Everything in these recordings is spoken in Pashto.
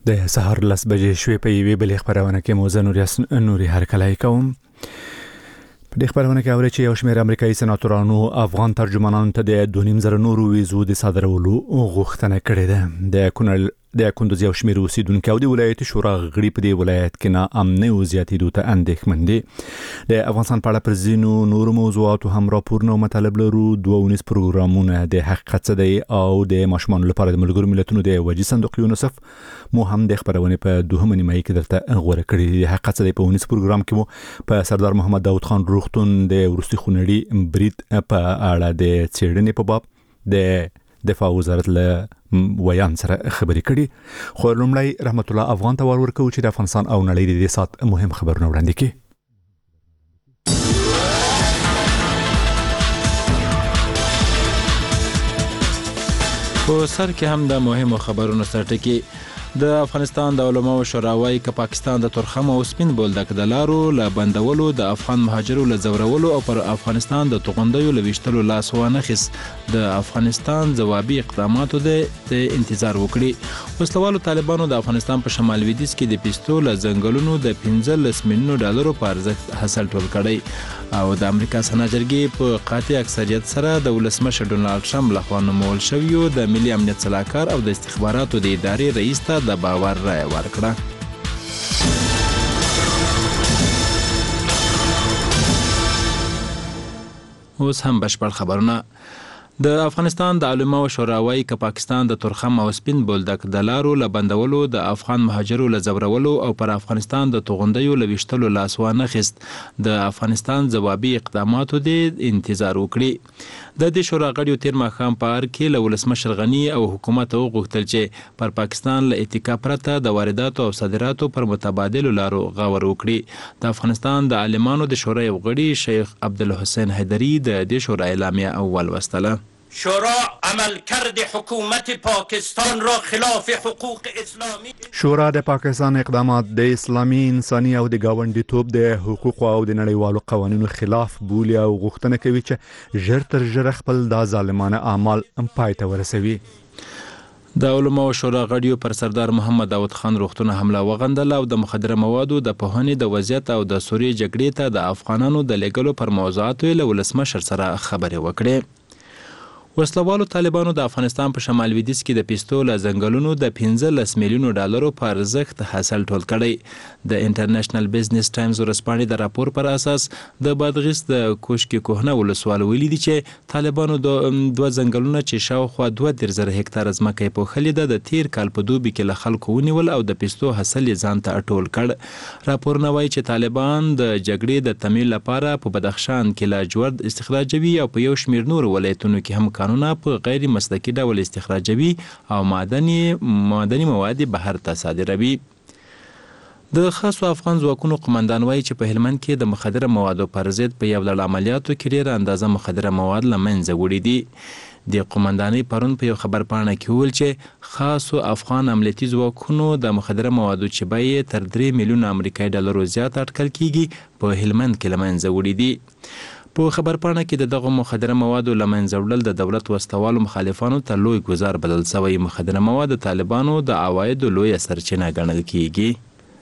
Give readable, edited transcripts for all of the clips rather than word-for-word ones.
د سهار 10 بجې شوې په یوې بلې خبرونه کې موزه نوري هرکلی کوم. په دې خبرونه کې اوري چې یو شمېر امریکایي سناتورانو افغان ترجمانانو ته د 2.5 نورو ویزو د صادرولو غوښتنه کړې ده. د کندوز یو شمېر اوسیدونکو د ولایت شورا غړي په دې ولایت کې ناامنۍ او زیاتېدو ته اندېښمن دي. د افغانستان په اړه پر ځینو نورو موضوعاتو هم راپورونه او مطالب لرو. 2 پروګرامونه د حقیقت څه دی او د ماشومانو لپاره د ملګرو ملتونو د وجې صندوق یونیسف مو هم د خبرونه په 2 نیمایي کې درته غوړه کړې. د حقیقت څه دی په 19 پروګرام کې مو په سردار محمد داود خان روغتون د ورستي خونړي برید په اړه د څېړنې په باب د دفاع وزارت له ویان سره خبرې کړي. خو لومړی رحمت الله افغان ته ورکو چې د افغانستان او نړۍ د دې سات مهم خبرونه وړاندې کړي. په سر کې هم د مهمو خبرونو سرټکی د افغانستان د علماو شورا وايي چې پاکستان د ترخم او سپین بولدک د لارو له بندولو د افغان مهاجرو له زورولو او پر افغانستان د توغندیو له ویشتلو لاس وانه خس د افغانستان ځوابي اقداماتو د انتظار وکړي. وسلوالو طالبانو د افغانستان په شمال لویدیځ کې د پیستول ځنګلونو د 15 میلیون ډالرو په ارزښت حاصل ټول کړي او د امریکا سنا جرګې په قاطع اکثریت سره د ولسمشر ډونالد ټرمپ لخوا نومول شوی د ملي امنیت صلاحکار او د استخباراتو د ادارې رئیس ته د باور رایه ورکړه. اوس هم بشپړ خبرونه. د افغانستان د علماو شورا وايي چې پاکستان د ترخم او سپین بولدک د لارو له بندولو د افغان مهاجرو له زورولو او پر افغانستان د توغندیو له ویشتلو لاس وانه خست د افغانستان ځوابي اقداماتو د انتظار وکړي. د دې شورا غړیو تیر ماښام په اړه کې له ولسمشر غني او حکومت وغوښتل چې پر پاکستان له اتکا پرته د وارداتو او صادراتو پر متبادل لارو غور وکړي. د افغانستان د عالمانو د شورا یو غړي شیخ عبدالحسین حیدری د دې شورا اعلامیه اول وستله. شورا عملکرد حکومت پاکستان را خلاف حقوق اسلامی. شورا د پاکستان اقدامات د اسلامي انساني او د ګاونډیتوب د حقوقو او د نړیوالو قوانینو خلاف بولي او غوښتنه کوي چې ژر تر ژره خپل د ظالمانه اعمال پای ته ورسوي. د علماو شورا غړیو پر سردار محمد داود خان روغتون حمله وغندله او د مخدره موادو د پوهنې د وضعیت او د سوریې جګړې ته د افغانانو د لېږلو پر موضوعاتو له ولسمشر سره خبرې وکړې. وسلوالو طالبانو د افغانستان په شمال لویدیځ کې د پیستول ځنګلونو د 15 میلیون ډالرو په ارزښت حاصل ټول کړي. د انټرنیشنل بزنس ټایمز ورسپانې د راپور پر اساس د بادغیس د کوشکي کوهنه ولسوال ویلي دي چې طالبانو د دوه ځنګلونه چې شاوخوا 2.0 هکتار ځمکه په خلیده د تیر کال په دوبي کې له خلکو ونیول او د پیستو حاصل ځان ته ټول کړ. راپور نوي چې طالبان د جګړې د تمویل لپاره په بدخشان کې لا جوړ استخراجوي او په یو شمېر نور ولایتونو کې هم قانونه په غیر مسلکي ډول استخراجوي او معدني مواد بهر ته صادروي. د خاصو افغان ځواکونو قومندان وایي چې په هلمند کې د مخدره موادو پر ضد په یو ډول عملیاتو کې ډېره اندازه مخدره مواد له منځه وړي دي. د قومندانۍ پرون په یو خبرپاڼه کې وویل چې خاصو افغان امنیتي ځواکونو د مخدره موادو چې بیې تر 3 میلیون امریکایي ډالرو زیات اټکل کیږي په هلمند کې له منځه وړي دي. په خبرپاڼه کې د دغه مخدره موادو له منځه وړل د دولت وسوالو مخالفانو ته لوی ګزار بلل شوی. مخدره مواد د طالبانو د عوایدو لویه سرچینه ګڼل کیږي.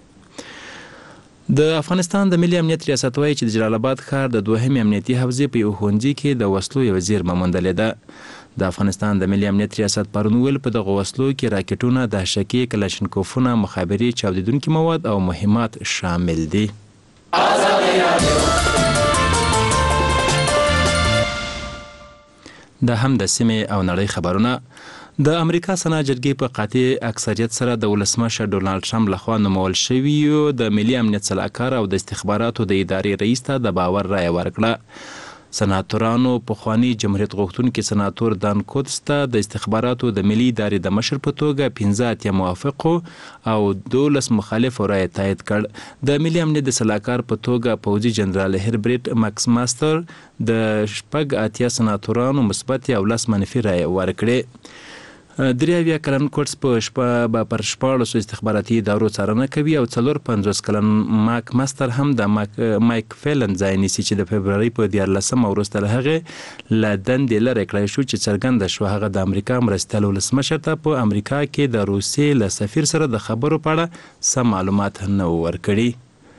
د افغانستان د ملي امنیت ریاست وايي چې د جلال آباد ښار د 2 امنیتي حوزې په یو ښوونځي کې د وسلو یو زیرمه موندلې ده. د افغانستان د ملي امنیت ریاست پرون ویل په دغه وسلو کې راکټونه، دهشکي، کلاشینکوفونه، مخابري چاودیدونکي مواد او مهمات شامل دي. د هم د سیمې او نړۍ خبرونه. د امریکا سنا جرګې په قاطع اکثریت سره د ولسمشر ډونالد ټرمپ لخوا نومول شوی د ملي امنیت صلاحکار او د استخباراتو د ادارې رئیس ته د باور رایه ورکړه. سناتورانو پخوانی جمهوریت غوښتونکي سناتور دان کوتس ته د استخباراتو د ملي ادارې د مشر په توګه 15 موافقو او 12 مخالفو رایه تایید کړ. د ملي امنیت د صلاحکار په توګه پوځي جنرال هربرت ماکس ماستر د 8 سناتورانو مثبت او 10 منفي رایه ورکړې. 83 کلن کوټس په شپه پر 14 استخباراتي ادارو څارنه کوي او 54 کلن ماک ماستر هم د مایک فیلن ځای نیسي چې د فبرवरी په 14 وروسته له هغه له دندې لرې کړی شو چې څرګنده شو هغه د امریکا مرستیال ولسمشر ته په امریکا کې د روسیې له سفیر سره د خبرو په اړه سم معلومات نه ورکړي.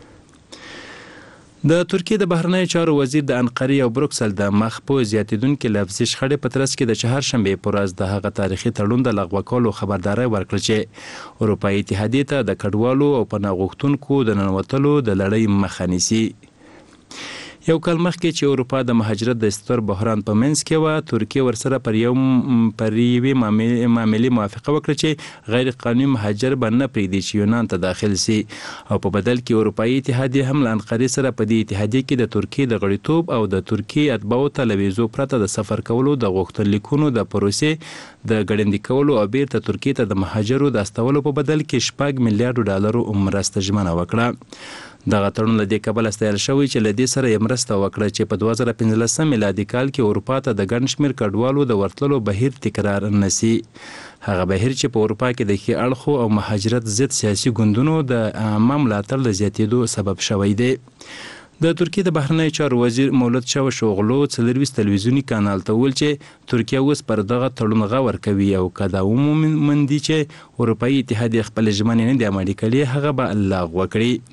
د ترکیې د بهرنیو چارو وزیر د انقرې او بروکسل د مخ په زیاتیدونکو لفظي شخړې په ترڅ کې د چهارشنبې په ورځ د هغه تاریخي تړون د لغوه کولو خبرداری ورکړه چې اروپایي اتحادیې ته د کډوالو او پناه غوښتونکو د ننوتلو د لړۍ مخه نیسي. یو کال مخکې چې اروپا د مهاجرت د ستر بحران په منځ کې و، ترکیه ورسره پر یوې معاملې موافقه وکړه چې غیر قانوني مهاجر به نه پرېږدي چې یونان ته داخل سي او په بدل کې اروپایي اتحادیه هم له انقرې سره په دې اتحادیه کې د ترکیې د غړیتوب او د ترکیې اتباعو ته له ویزو پرته د سفر کولو د غوښتنلیکونو د پروسې د ګړندي کولو او بیرته ترکیې ته د مهاجرو د استولو په بدل کې $6 میلیارډ مرسته ژمنه وکړه. دغه تړون له دې کبله ستایل شوی چې له دې سره یې مرسته وکړه چې په 2015 میلادي کال کې اروپا ته د ګڼ شمېر کډوالو د ورتللو بهیر تکرار نشي. هغه بهیر چې په اروپا کې د ښې اړخو او مهاجرت ضد سیاسي ګوندونو د عامه ملاتړ د زیاتېدو سبب شوی دی. د ترکیې د بهرنیو چارو وزیر مولود چاوشوغلو 24 تلویزیوني کانال ته وویل چې ترکیه اوس پر دغه تړون غور کوي او که دا ومومي چې اروپایي اتحادیه خپل ژمنې نه دي عملي کړي هغه به لغوه کړي.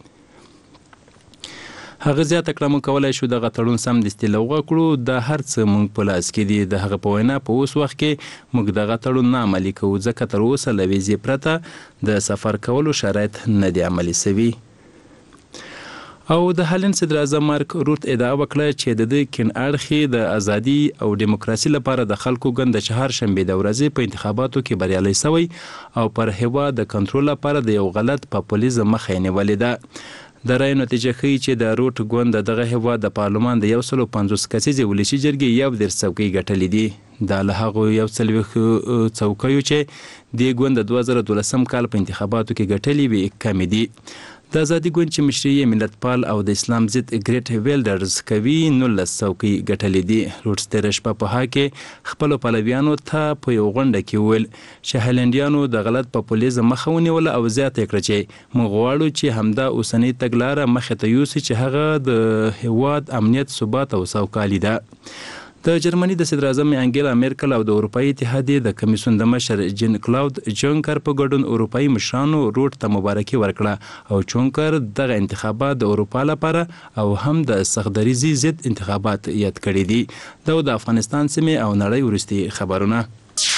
هغه زیاته کړه موږ کولی شو دغه تړون سمدستي لغوه کړو، دا هر څه موږ په لاس کې دي. د هغه په وینا په اوس وخت کې موږ دغه تړون نه عملي کوو ځکه تر اوسه له ویزې پرته د سفر کولو شرایط نه دي عملي سوي. او د هالند صدر اعظم مارک روت ادعا وکړه چې د دې کین اړخي د ازادي او دیموکراسي لپاره د خلکو ګوند د چهارشنبې د ورځې په انتخاباتو کې بریالي شوی او پر هیواد د کنټرول لپاره د یو غلط پاپولیزم مخه نیولې ده. د رای نتیجه ښیي چې د روټ ګوند دغه هیواد د پارلمان د 150 کسیزې ولسي جرګې 11 څوکۍ ګټلې دي. دا له هغو 140 څوکیو چې دې ګوند د 2012 کال په انتخاباتو کې ګټلې وي کمې دي. د ازادي ګوند چې مشري یې ملتپال او د اسلام ضد ګریټ ویلډرز کوي 19 څوکۍ ګټلې دي. روټس تېره شپه په هغه کې خپلو پلویانو ته په یو غونډه کې وویل چې هالنډیانو د غلط پاپولیزم مخه ونیوله او زیاته یې کړه چې موږ غواړو چې همدا اوسنۍ تګلاره مخې ته یوسي چې هغه د هیواد امنیت، ثبات او سوکالي ده. د جرمني د صدر اعظم انګیلا میرکل او د اروپایي اتحادیې د کمیسیون د مشر جین کلاود جونکر په ګډون اروپایي مشرانو روټ ته مبارکي ورکړه او جونکر دغه انتخابات د اروپا لپاره او هم د سختدریزي ضد انتخابات یاد کړي دي. د افغانستان سیمې او نړۍ وروستي خبرونه.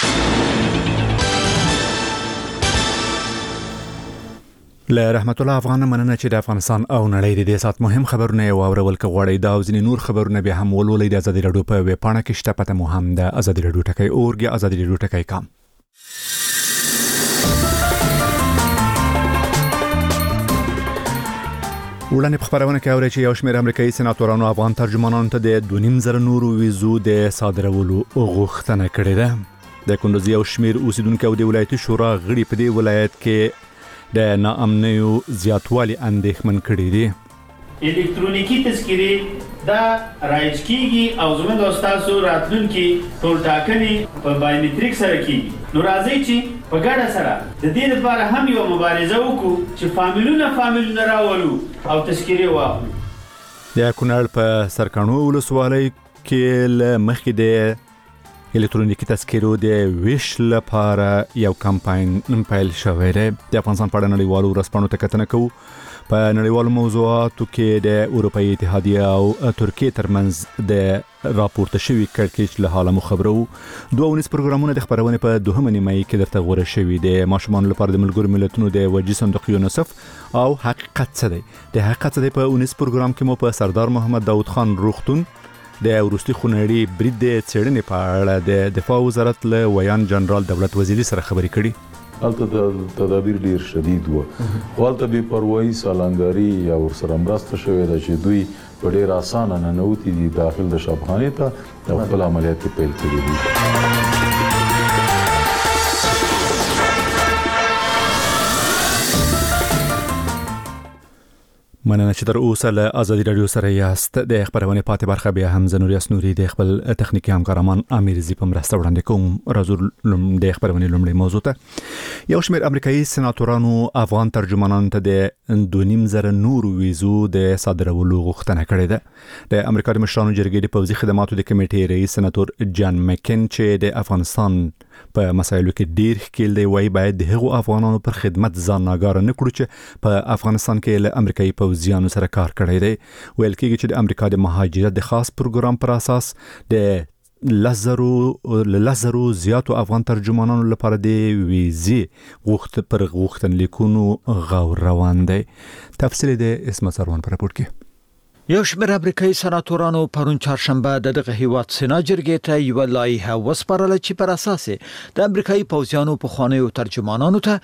له رحمت الله افغان مننه چې د افغانستان او نړۍ د دې سات مهم خبرونه واورول کغواړي دا او ځینې نور خبرونه به هم ولولئ د ازادي رادیو په ویب پاڼه کې شته پته مو هم د ازادي رادیو ټکی اورګ ازادي رادیو ټکی کام. وړاندې په خبرونه کې اوري چې یو شمېر امریکایي سناتورانو افغان ترجمانانو ته د 2.5 نورو ویزو د صادرولو غوښتنه کړې ده. د کندوز یو شمېر اوسیدونکو د ولایتي شورا غړي په دې ولایت کې د ناامنیو زیاتوالی اندېښمن کړي دي. الکترونیکی تذکرې دا رایج کیږي او زموږ د استادو راتلونکي ټول ټاکنې په بایومټریک سره کیږي. نو راځي چې په ګډه سره د دې لپاره هم یو مبارزه وکړو چې فامیلونه راولو او تذکرې واخلو. د کونړ په سرکانو ولسوالۍ کې له مخکې د الکترونیکی تذکرو د ویش لپاره یو کمپاین پیل شوی دی. د افغانستان په اړه نړیوالو ورځپاڼو ته کتنه کوو. په نړیوالو موضوعاتو کې د اروپایي اتحادیه او ترکیې ترمنځ د راپورته شوي کړکېچ له حاله مو خبرو. 2 پروګرامونه د خبرونې په 2 نیمایي کې درته غوره شوي دي. ماشومان لپاره د ملګرو ملتونو د وجې صندوق یونیسف او حقیقت څه دی. د حقیقت څه دی په 19 پروګرام کې مو په سردار محمد داود خان روغتون د وروستي خونړي برید د څېړنې په اړه د دفاع وزارت له ویان جنرال دولت وزیري سره خبرې کړي. هلته د تدابیر ډیر شدید و. هلته بې پروایي سالنګاري یا ورسره مرسته شوې ده چې دوی په ډیر اسانه ننوتي دي داخل د شبخانې ته او خپل عملیات پیل کړي دي. مننه چې تر اوسه له ازادي رادیو سره یاست. د خبرونه پاتې برخه بیا هم زنوریاس نوري د خپل تخنیکی همکارمان امیر زی په مرسته وړاندې کوم. راځو د خبرونه لومړی موضوع ته. یو شمېر امریکایي سناتورانو افغان ترجمانانو ته د 2.5 نورو ویزو د صادرولو غوښتنه کړې ده. د امریکا د مشرانو جرګې د پوځي خدماتو د کمیټې رئیس سناتور جان مکین چې د افغانستان په مسایلو کې ډیر ښکیل دی، وایي باید د هغو افغانانو پر خدمت ځان ناګاره نه کړو چې په افغانستان کې له امریکایي پوځیانو سره کار کړی دی. ویل کېږي چې د امریکا د مهاجرت د خاص پروګرام پر اساس د لزرو زیاتو افغان ترجمانانو لپاره د ویزې غوښتنلیکونو غور روان دی. تفصیل د اسمت سروان پر راپور کې. یو شمېر امریکایي سناتورانو پرون چهارشنبه دغه هیواد سنا جرګې ته یو لایحه وسپارله چې پر اساس د امریکایي پوځیانو په خوانیو ترجمانانو ته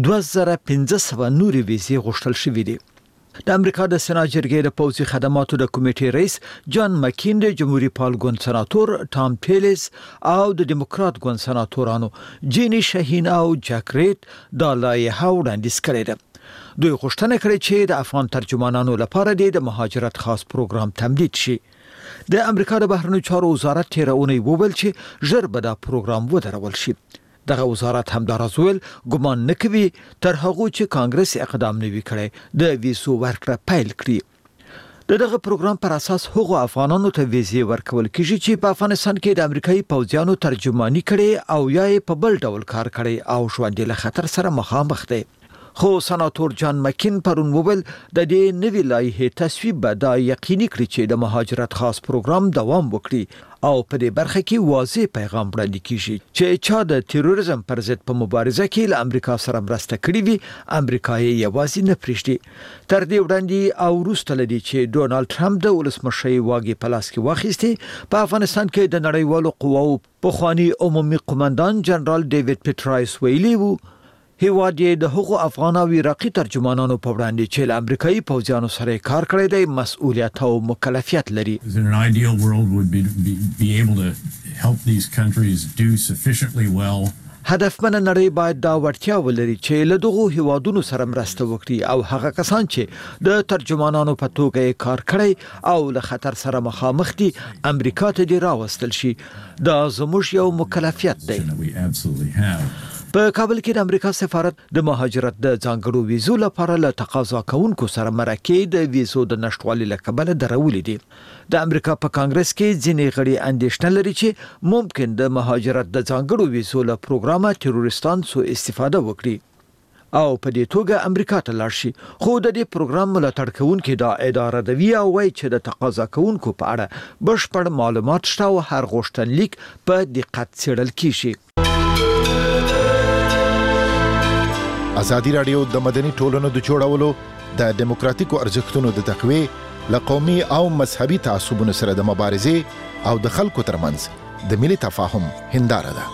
2500 نوري ویزې غوښتل شوې دي. د امریکا د سنا جرګې د پوځي خدماتو د کمیټې رئیس جان مکین د جمهوریت پال ګوند سناتور ټام پیلز او د دیموکرات ګوند سناتورانو جینی شاهین او جاک ریت د لایحه وړاندیز کړې ده. دوی غوښتنه کړې چې د افغان ترجمانانو لپاره د مهاجرت خاص پروګرام تمدید شي. د امریکا د بهرنیو چارو وزارت تیرونی وویل چې ژر به دا پروګرام ودرول شي. دغه وزارت همداراز ویل ګمان نه کوي تر هغه چې کانګرس اقدام نه وی کړي د ویزو ورکړه پیل کړي. دغه پروګرام پر اساس هغو افغانانو ته ویزې ورکول کیږي چې په افغانستان کې د امریکایي پوځیانو ترجمانی کړي او یا په بل ډول کار کړي او ژوند له خطر سره مخامخ دي. خو سناتور جان مکین پرون وویل د دې نوې لایحې تصویب به دا یقیني کړي چې د مهاجرت خاص پروګرام دوام وکړي او په دې برخه کې واضح پیغام وړاندې کیږي چې چا د تروریزم پر ضد په مبارزه کې له امریکا سره مرسته کړې وي امریکا یې یوازې نه پریږدي. تر دې وړاندې او وروسته لدی چې ډونالد ټرمپ د ولسمشر واګي په لاس کې واخیستي په افغانستان کې د نړیوالو قواو پخوانی عمومي قومندان جنرال ډیوډ پیټرایس ویلي وو هیواد یې د هغو افغان او عراقي ترجمانانو په وړاندې چې له امریکایي پوځیانو سره کار کړی دی مسؤلیت او مکلفیت لري. In an ideal world would be able to help these countries do sufficiently well. هدفمن نړۍ باید دا وړتیا ولري چې له دغو هیوادونو سره مرسته وکړي او هغه کسان چې د ترجمانانو په توګه کار کړی او له خطر سره مخامخ دي امریکا ته دی راوستل شي. دا زموږ یو مکلفیت دی. په کابل کې د امریکا سفارت د مهاجرت د ځانګړو ویزو لپاره له تقاضا کوونکو سره مرکه د ویزو د نشټوالي لکبل درولې دي. د امریکا په کانګرس کې ځینې غړي اندېښنه لري چې ممکن د مهاجرت د ځانګړو ویزو له پروګرامه تروریستان سو استفاده وکړي او په دې توګه امریکا ته لاړ شي. خو د دې پروګرام ملاتړ کوونکي دا اداره دوی او وایي چې د تقاضا کوونکو په اړه بشپړ معلومات شته او هر غوښتنلیک په دقت څېړل کیږي. ازادي رادیو د مدني ټولنو د جوړولو د دیموکراتیکو ارزښتونو د تقویې لقومي او مذهبي تعصبونو سره د مبارزې او د خلکو ترمنځ د ملي تفاهم هنداره ده.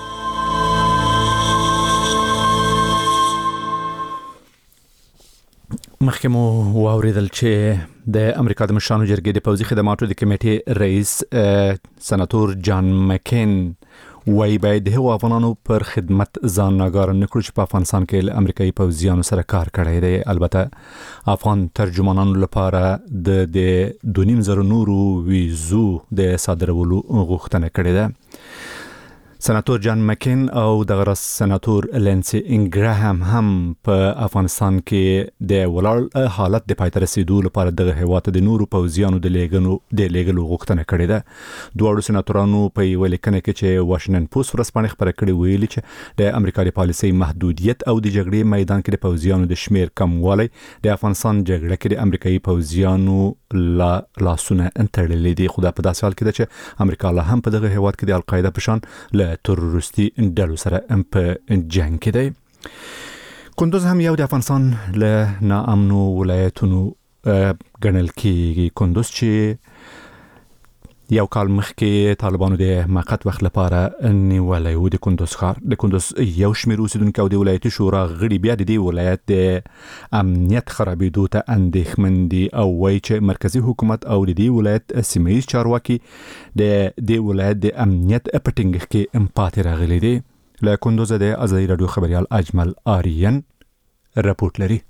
مخکې مو واوریدل چې د امریکا د مشرانو جرګې د پوځي خدماتو د کمیټې رئیس سناتور جان مکین وایي باید د هغو افغانانو پر خدمت ځان ناګاره نه کړو چې په افغانستان کې له امریکایي پوځیانو سره کار کړی دی. البته افغان ترجمانانو لپاره د 2.5 نورو ویزو د صادرولو غوښتنه کړې ده. سناتور جان مکین او دغه سناتور لینسی انګراهام هم په افغانستان کې د ولاړ حالت د پای ته رسیدو لپاره دغه هیواد د نورو پوځیانو د لیږلو غوښتنه کړې ده. دواړو سناتورانو په یوه لیکنه کې چې واشنګټن پوسټ ورځپاڼې خبره کړې ویلي چې د امریکا د پالیسۍ محدودیت او د جګړې میدان کې د پوځیانو د شمیر کموالی د افغانستان جګړه کې د امریکایي پوځیانو لاسونه تړلي دي. خو دا په داسې حال کې ده چې امریکا لا هم په دغه هیواد کې د القاعده په شان له تروریستي ډلو سره په جنگ کې دی. کندوز هم یو د افغانستان له ناامنو ولایتونو ګڼل کېږي. کندوز چې یو کال مخکې طالبانو د موقت وخت لپاره نیولی و. د کندوز ښار د کندوز یو شمېر اوسیدونکي او د ولایتي شورا غړي بیا د دې ولایت د امنیت خرابېدو ته اندېښمن دي او وایي چې مرکزي حکومت او د دې ولایت سیمه ییز چارواکي د دې ولایت د امنیت په ټینګښت کې پاتې راغلي دي. له کندوز د ازادي رادیو خبريال اجمل آریان رپورټ لري.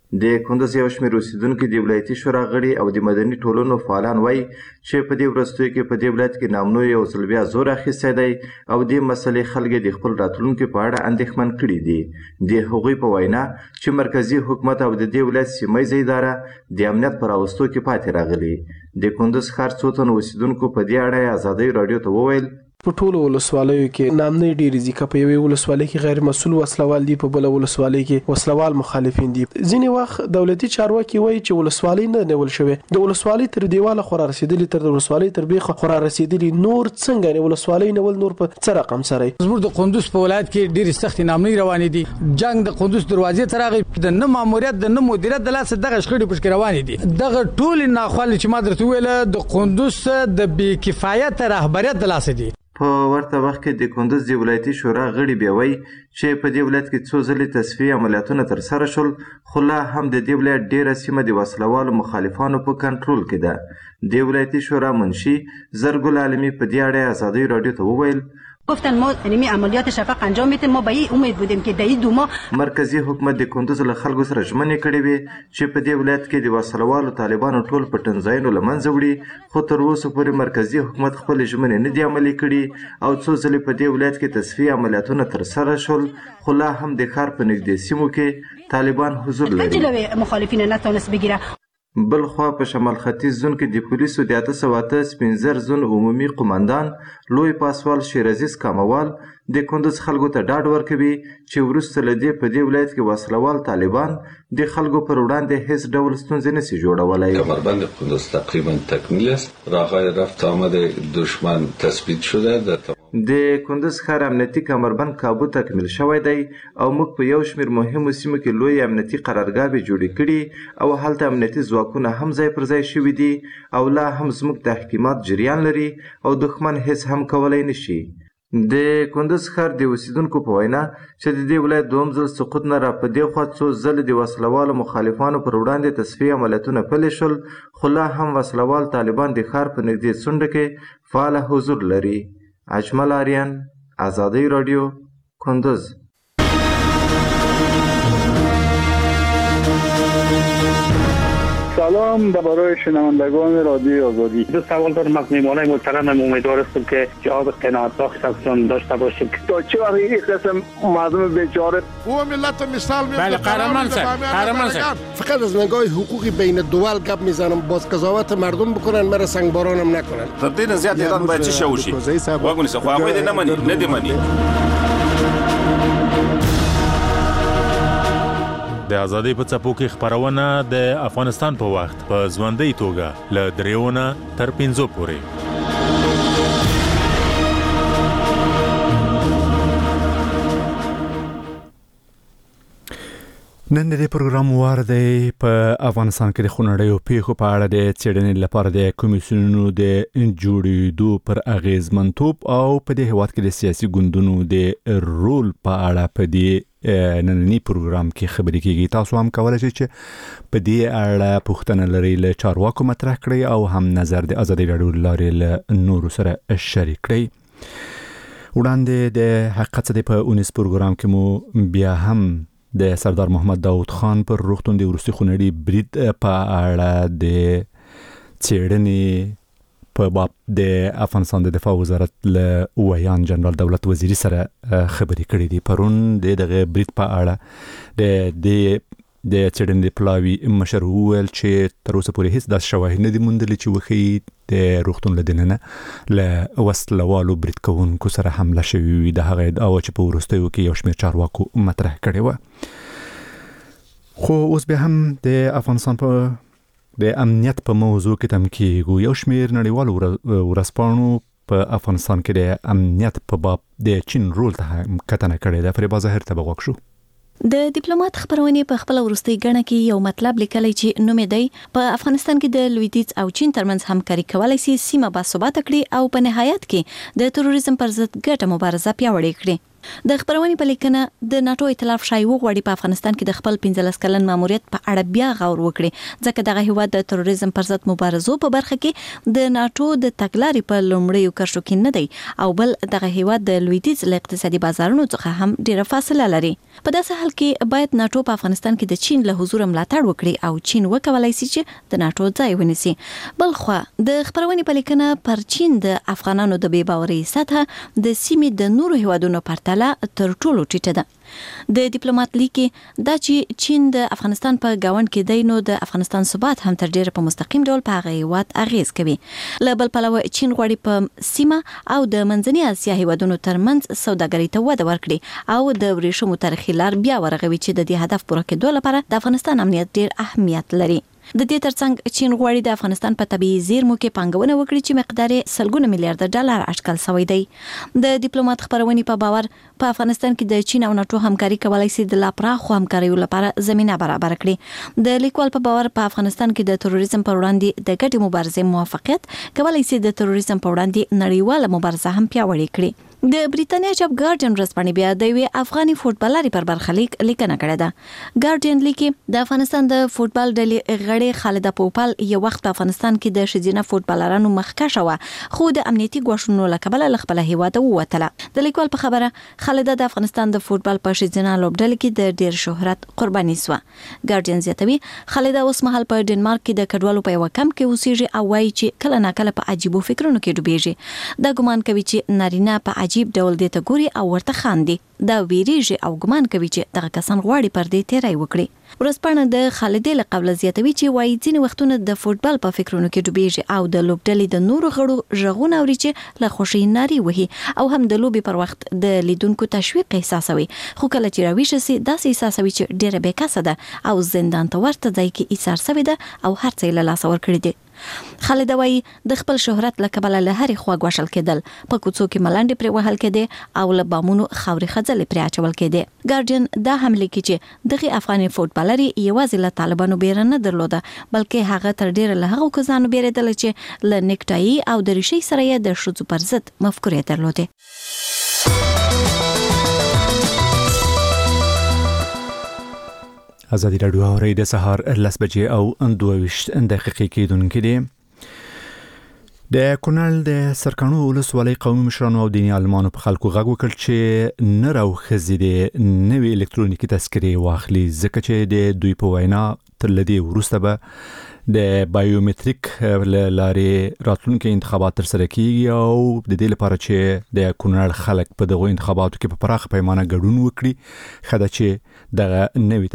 د کندز یو شمېر اوسیدونکي د ولایتي شورا غړي او د مدني ټولنو فعالان وایي چې په دې وروستیو کې په دې ولایت کې نامنو یو ځل بیا زور اخیستی دی او دې مسلې خلک د خپل راتلونکي په اړه اندېښمن کړي دي. د هغوی په وینا چې مرکزي حکومت او د دې ولایت سیمه اداره د امنیت په راوستو کې پاتې راغلي. د کندز ښار څو تنو اوسیدونکو په دې اړه ازادۍ راډیو ته وویل په ټولو ولسوالیو کې نامنۍ ډېرې دي. که په یوې ولسوالۍ کې غیر مسؤل وسلوال دي، په بله ولسوالۍ کې وسلوال مخالفین دي. ځینې وخت دولتي چارواکي وایي چې ولسوالۍ نه نیول شوې، د ولسوالۍ تر دیواله خو رارسېدلي، تر د ولسوالۍ تر بیخه خو رارسېدلي. نور څنګه نه ولسوالۍ نیول نور په څه رقم سره زموږ د کندوز په ولایت کې ډېرې سختې نامنۍ روانې دي. جنګ د کندوز دروازې ته راغی، د نه ماموریت د نه مدیریت د لاسه دغه شخړې پشکې روانې دي. دغه ټولې ناخوالې چې ما درته وویله د کندوز د بې کفایته رهبریت د لاسه دي. په ورته وخت کې د کندز د ولایتي شورا غړي بیا وایي چې په دې ولایت کې څو ځلې تصفیې عملیاتونه ترسره شول، خو لا هم د دې ولایت ډېره سیمه د وسلوالو مخالفانو په کنټرول کې ده. د ولایتي شورا منشي زرګل عالمي په دې اړه ازادۍ راډیو ته وویل گفتن ما یعنی عملیات شفق انجام میدیم، ما به این امید بودیم که در این 2 ماه مرکزی حکومت د کندوز له خلکو سره ژمنې کړې وې چې په دې ولایت کې د وسلوالو طالبانو ټول پټنځایونه له منځه وړي، خو تر اوسه پورې مرکزی حکومت خپلې ژمنې نه دي عملي کړي او څو ځلې په دې ولایت کې تصفیې عملیاتونه ترسره شول، خو لا هم د ښار په نږدې سیمو کې طالبان حضور لري. جلوی مخالفین نتونست بگیره. بلخوا په شمال ختیځ زون کې د پولیسو د 808 سپینزر زون عمومي قومندان لوی پاسوال شیرعزیز کاموال د کندوز خلکو ته ډاډ ورکوي چې وروسته له دې په دې ولایت کې وسلوال طالبان د خلکو پر وړاندې هیڅ ډول ستونزې نشي جوړولی. کمربند کندوز تقریبا تکمیل است. راههای رفت آمد دشمن تثبیت شده. د کندوز ښار امنیتي کمربند کابو تکمیل شوی دی او موږ په یو شمېر مهمو سیمو کې لوی امنیتي قرارګاهې جوړې کړي او هلته امنیتي ځواکونه هم ځای پر ځای شوي دي او لا هم زموږ تحکیمات جریان لري او دښمن هیڅ هم کولی نشي. د کندوز ښار د اوسیدونکو په وینا چې د دې ولایت دوهم ځل سقوط نه را په دې خوا څو ځلې د وسلوالو مخالفانو پر وړاندې تصفیې عملیاتونه پلې شول، خو لا هم وسلوال طالبان د ښار په نږدې څنډه کې فعاله حضور لري. اجمل آریان، ازادۍ راډیو، کندوز. سلام برای شنوندگان رادیو آزادی. دو سوال دارم از میهمانان محترمم. امیدوار هستم که جواب قناعت بخش ازشون داشته باشیم. تا چه وقت این قسم مردم بیچاره او ملت مثال میاد. بله قهرمان صاحب فقط از نگاه حقوقی بین الدول گپ میزنم، باز قضاوت مردم بکنن، مرا سنگبارانم نکنن. تر دې زیات ایران باید چی شوشي واګونی څه خو هغه نه مني نه دی مني. د ازادۍ په څپو کې خبرونه د افغانستان په وخت په ژوندۍ توګه له 3 تر 5 پورې. نن د پروګرام وار دی په افغانستان کې د خونړیو پیښو په اړه د څېړنې لپاره د کمیسیونونو د جوړېدو پر اغیزمنتوب او په دې هیواد کې د سیاسي ګوندونو د رول په اړه په دې نننی پروګرام کې خبرې کیږي. تاسو هم کولای شئ چې په دې اړه پوښتنه لرئ، له چارواکو مطرح کړئ او هم نظر د ازادۍ راډیو لارې له نورو سره شریک کړئ. وړاندې د حقیقت څخه په 19 پروګرام کې مو بیا هم د سردار محمد داود خان پر روغتون د وروستي خونړي برید په اړه د څېړنې په باب د افغانستان د دفاع وزارت له ویان جنرال دولت وزیری سره خبرې کړې دي. پرون دغه برید په اړه د څېړنې پلاوي مشر وویل چې تر اوسه پورې هیڅ داسې شواهد نه دي موندلي چې وښیي د روغتون له دننه له وسلوالو برید کوونکو سره حمله شوې وي. د هغه ادعا چې په وروستیو کې یو شمېر چارواکو مطرح کړې وه. خو اوس بیا هم د افغانستان په د امنیت په موضوع کې تم کېږو. یو شمېر نړیوالو ورځپاڼو په افغانستان کې د امنیت په باب د چین رول ته کتنه کړې ده. فریبا ظاهر ته به غوږ شو. د ډیپلوماټ خبرونه په خپل ورستي غڼه کې یو مطلب لیکلی چې نوم دی په افغانستان کې د لویدیځ او چین ترمنځ همکاري کولای شي سیمه باثباته کړي او په نهایت کې د تروریزم پر ضد ګټه مبارزه پیاوړې کړي. د خبرونې په لیکنه د ناتو ائتلاف شای وغوړي په افغانستان کې د خپل 15 کلن ماموریت په اړه بیا غور وکړي ځکه دغه هیواد د تروریزم پر ضد مبارزو په برخه کې د ناتو د تګلارې په لومړیو کرښو کې نه دی او بل دغه هیواد د لویدیځ له اقتصادي بازارونو څخه هم ډیره فاصله لري. په داسې حال کې باید ناتو په افغانستان کې د چین له حضور ملاتړ وکړي او چین وکولای شي چې د ناتو ځای ونیسي. بل خو د خبرونې په لیکنه پر چین د افغانانو د بې باورۍ سطح د سیمې د نورو هیوادونو پرتله تر ټولو ټیټه ده. د ډیپلوماټ لیکي دا چې چین د افغانستان په گاوند کې دی نو د افغانستان ثبات هم تر ډیره په مستقیم ډول په هغه هیواد اغیز کوي. له بل پلوه چین غواړي په سیمه او د منځنۍ اسیا هیوادونو ترمنځ سوداګرۍ ته وده ورکړي او د ورېښمو تاریخي لار بیا ورغوي چې د دې هدف پوره کېدو لپاره د افغانستان امنیت ډیر اهمیت لري. د دې ترڅنګ چین غواړي د افغانستان په طبيعي زیرمو کې پانګونه وکړي چې مقدار سلګونه میلیارډ ډالر اټکل شوی دی. د ډیپلوماټ خبرونې په باور په افغانستان کې د چین او ناتو همکاري کولای شي د لا پراخو همکاریو لپاره زمينه برابر کړي. د لیکوال په باور په افغانستان کې د تروریزم پر وړاندې د ګډې مبارزې موافقت کولای شي د تروریزم پر وړاندې نړیواله مبارزه هم پیاوړې کړي. د بریتانیا چاپ ګارډین ورځپاڼې بیا د یوې افغاني فوټبالري پر برخلیک لیکنه کړې ده. ګارډین لیکي د افغانستان د فوټبال ډلې غړې خالده پوپل یو وخت په افغانستان کې د ښځینه فوټبالرانو مخکښه وه خو د امنیتي ګواښونو له کبله له خپل هیواده ووتله. د لیکوال په خبره خالده د افغانستان د فوټبال په ښځینه لوبډلې کې د ډیر شهرت قرباني سوه. ګارډین زیاتوي خالده اوس مهال په ډنمارک کې د کډوالو په یو کمپ کې اوسېږي او وایي چې کله ناکله په عجیبو فکرونو کې ډوبېږي. دا ګمان کوي چې نارینه په عجیب ډول دې ته ګوري او ورته خاندي. دا ویریږي او ګمان کوي چې دغه کسان غواړي پر دې تیری وکړي. ورځپاڼه د خالدې له قبل زیاتوي چې وایي ځینې وختونه د فوټبال په فکرونو کې ډوبېږي او د لوبډلې د نورو غړو غږونه اوري چې له خوښۍ نارې وهي او هم د لوبې پر وخت د لیدونکو تشویق احساسوي. خو کله چې راویښه سي داسې احساسوي چې ډېره بېکسه ده او زندان ته ورته ځای کې ایثار سوې ده او هر څه یې له لاسه ورکړي دي. خالده وایي د خپل شهرت له کبله له هرې خوا ګوښل کېدل، په کوڅو کې ملنډې پرې وهل کېدې او له بامونو خاورې خځلې پرې اچول کېدې. ګارډین دا هم لیکي چې دغه افغاني فوټبالري یوازې له طالبانو بیره نه درلوده بلکې هغه تر ډیره له هغو کسانو بیرېدله چې له نیکټایي او د ریشۍ سره یې د ښځو پر ضد مفکورې درلودې. ازادي راډیو اوري د سهار 10 بجې او 22 دقیقې کېدونکې دي. د کونړ د سرکانو ولسوالۍ قومي مشرانو او دیني عالمانو په خلکو غږ وکړ چې نر او ښځې د نوې الکترونیکي تذکرې واخلي ځکه چې د دوی په وینا تر لدی وروسته به د بایومټریک لارې راتلونکي انتخابات تر سره کیږي او د دې لپاره چې د کونړ خلک په دغه انتخاباتو کې په پراخه پیمانه ګډون وکړي خدای چې دغه نوې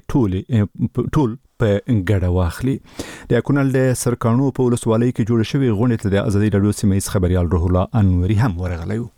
تذکرې ټول په ګډه واخلي. د کونړ د سرکانو په ولسوالۍ کې جوړ شوی غونډه ته د ازادي راډیو سیمه خبريال روح الله انوري هم ورغلی و.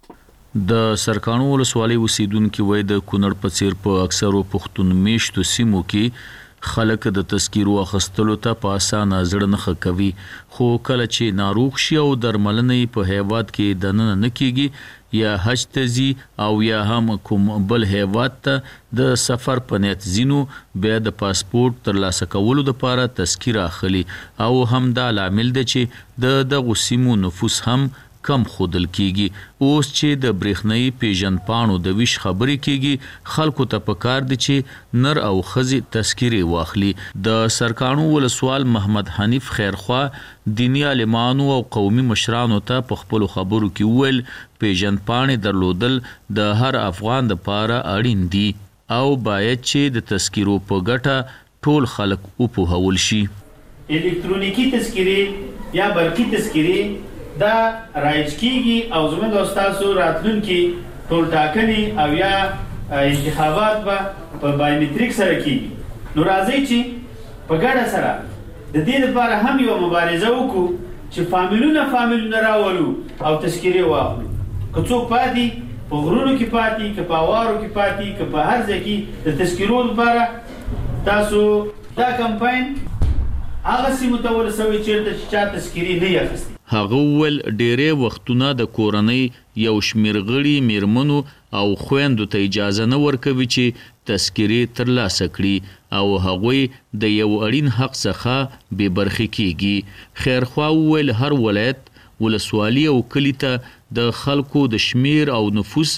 د سرکانو ولسوالۍ اوسیدونکو وای د کونړ په څیر په اکثرو پښتون میشتو سیمو کې خلک د تذکیرو اخستلو ته په اسانه زړه نه کوي خو کله چې ناروغ شي او درملنې په هیواد کې دننه نه کیږي یا حج تزي او یا هم کوم بل هیواد ته د سفر په نیت زینو بیا د پاسپورت ترلاسه کولو لپاره تذکیر اخلي او هم دا عامل دی چې د سیمو نفوس هم کم خودل کیږي. اوس چې د برېښنايي پیژن پاڼو د ویش خبرې کیږي خلکو ته پکار دي چې نر او ښځې تذکیرې واخلي. د سرکانو ولسوال محمد حنیف خیرخوا دینی عالمانو او قومي مشرانو ته په خپل خبرو کې ویل پیژن پاڼې درلودل د هر افغان لپاره اړین دي او باید چې د تذکیرو په ګټه ټول خلک وپوهول شي. الکترونیکی تذکیرې یا برقي تذکیرې دا رایج کیږي او زموږ د استادو راتلونکي ټول ټاکنې او یا انتخابات په بایومټریک سره کیږي. نو راځي چې په ګډه سره د دې لپاره هم یو مبارزه وکړو چې فامیلونه راولو او تذکیرې واخلو. که څوک پاتې په غرونو کې پاتې که په اوارو کې پاتې که په هر ځای کې د تذکیرو لپاره تاسو دا کمپاین هغه سیمو ته ورسوي چیرته چې چا تذکیرې نه یې اخیستې. هغه ول ډېرې وختونه د کورنۍ یو شمیر غړي میرمنو او خويندو ته اجازه نه ورکوي چې تذکیرې ترلاسه کړي او هغوی د یو اړین حق څخه بې برخې کیږي. خیرخوا ویل هر ولایت ولسوالي او کلی ته د خلکو د شمیر او نفوس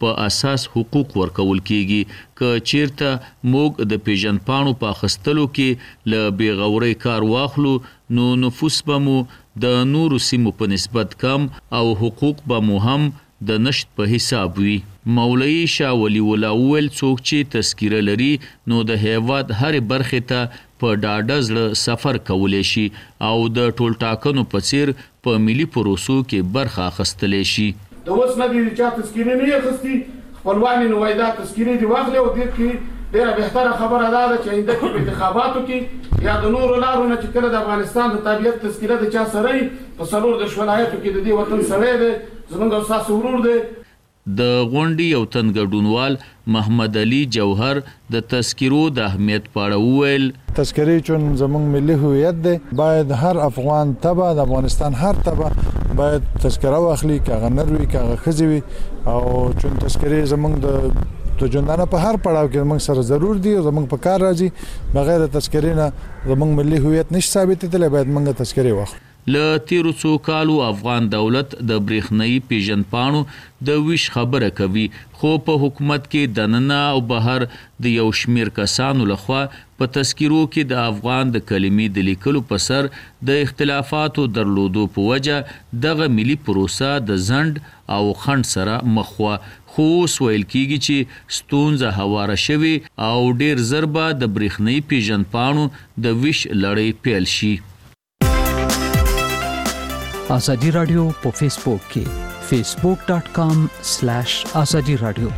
په اساس حقوق ورکول کیږي که چیرته موږ د پیژن پاڼو په اخیستلو کې له بیغورۍ کار واخلو نو نفوس به مو د نورو سیمو په نسبت کم او حقوق به مو هم د نشت په حساب وي. مولوی شاه ولی الله وویل څوک چې تذکره لري نو د هیواد هرې برخې ته په ډاډه زړه سفر کولی شي او د ټولټاکنو په څیر په ملي پروسو کې برخه اخیستلی شي. د اوس نه دي چا تذکرې نه اخیستي خپلوان یې نو وایي دا تذکرې دې واخلې او دې کې ډېره بهتره خبره دا ده چې آینده کې په انتخاباتو کې یا د نورو لارو نه چې کله د افغانستان د تابعیت تذکره د چا سره وي په 14 ولایتو کې د دې وطن سړی دی زموږ او ستاسو ورور دی. د غونډې یو تن ګډونوال محمد علي جوهر د تذکرو د اهمیت په اړه وویل تذکرې چون زموږ ملي هویت دی باید هر افغان تبع د افغانستان هر تبع باید تذکره واخلي کاغه نروي کاغه خزوي او چون تذکرې زموږ د ژوندانه په هر پړاو کې موږ سره ضرور دي او زموږ په کار راځي بغیر تذکرې نه زموږ ملي هویت نشي ثابتېدلی باید موږ تذکرې واخلو. له تیرو څو کالو افغان دولت د برېښنايي پیژن پاڼو د ویش خبره کوي خو په حکومت کې دننه او بهر د یو شمیر کسانو لخوا په تذکرو کې د افغان د کلمې د لیکلو په سر د اختلافاتو درلودو په وجه دغه ملي پروسه د ځنډ او خنډ سره مخ وه خو اوس ویل کېږي چې ستونزه هواره شوې او ډېر ژر به د برېښنايي پیژن پاڼو د ویش لړۍ پیل شي. آزادی رادیو په فیسبوک کې facebook.com/azadi radio.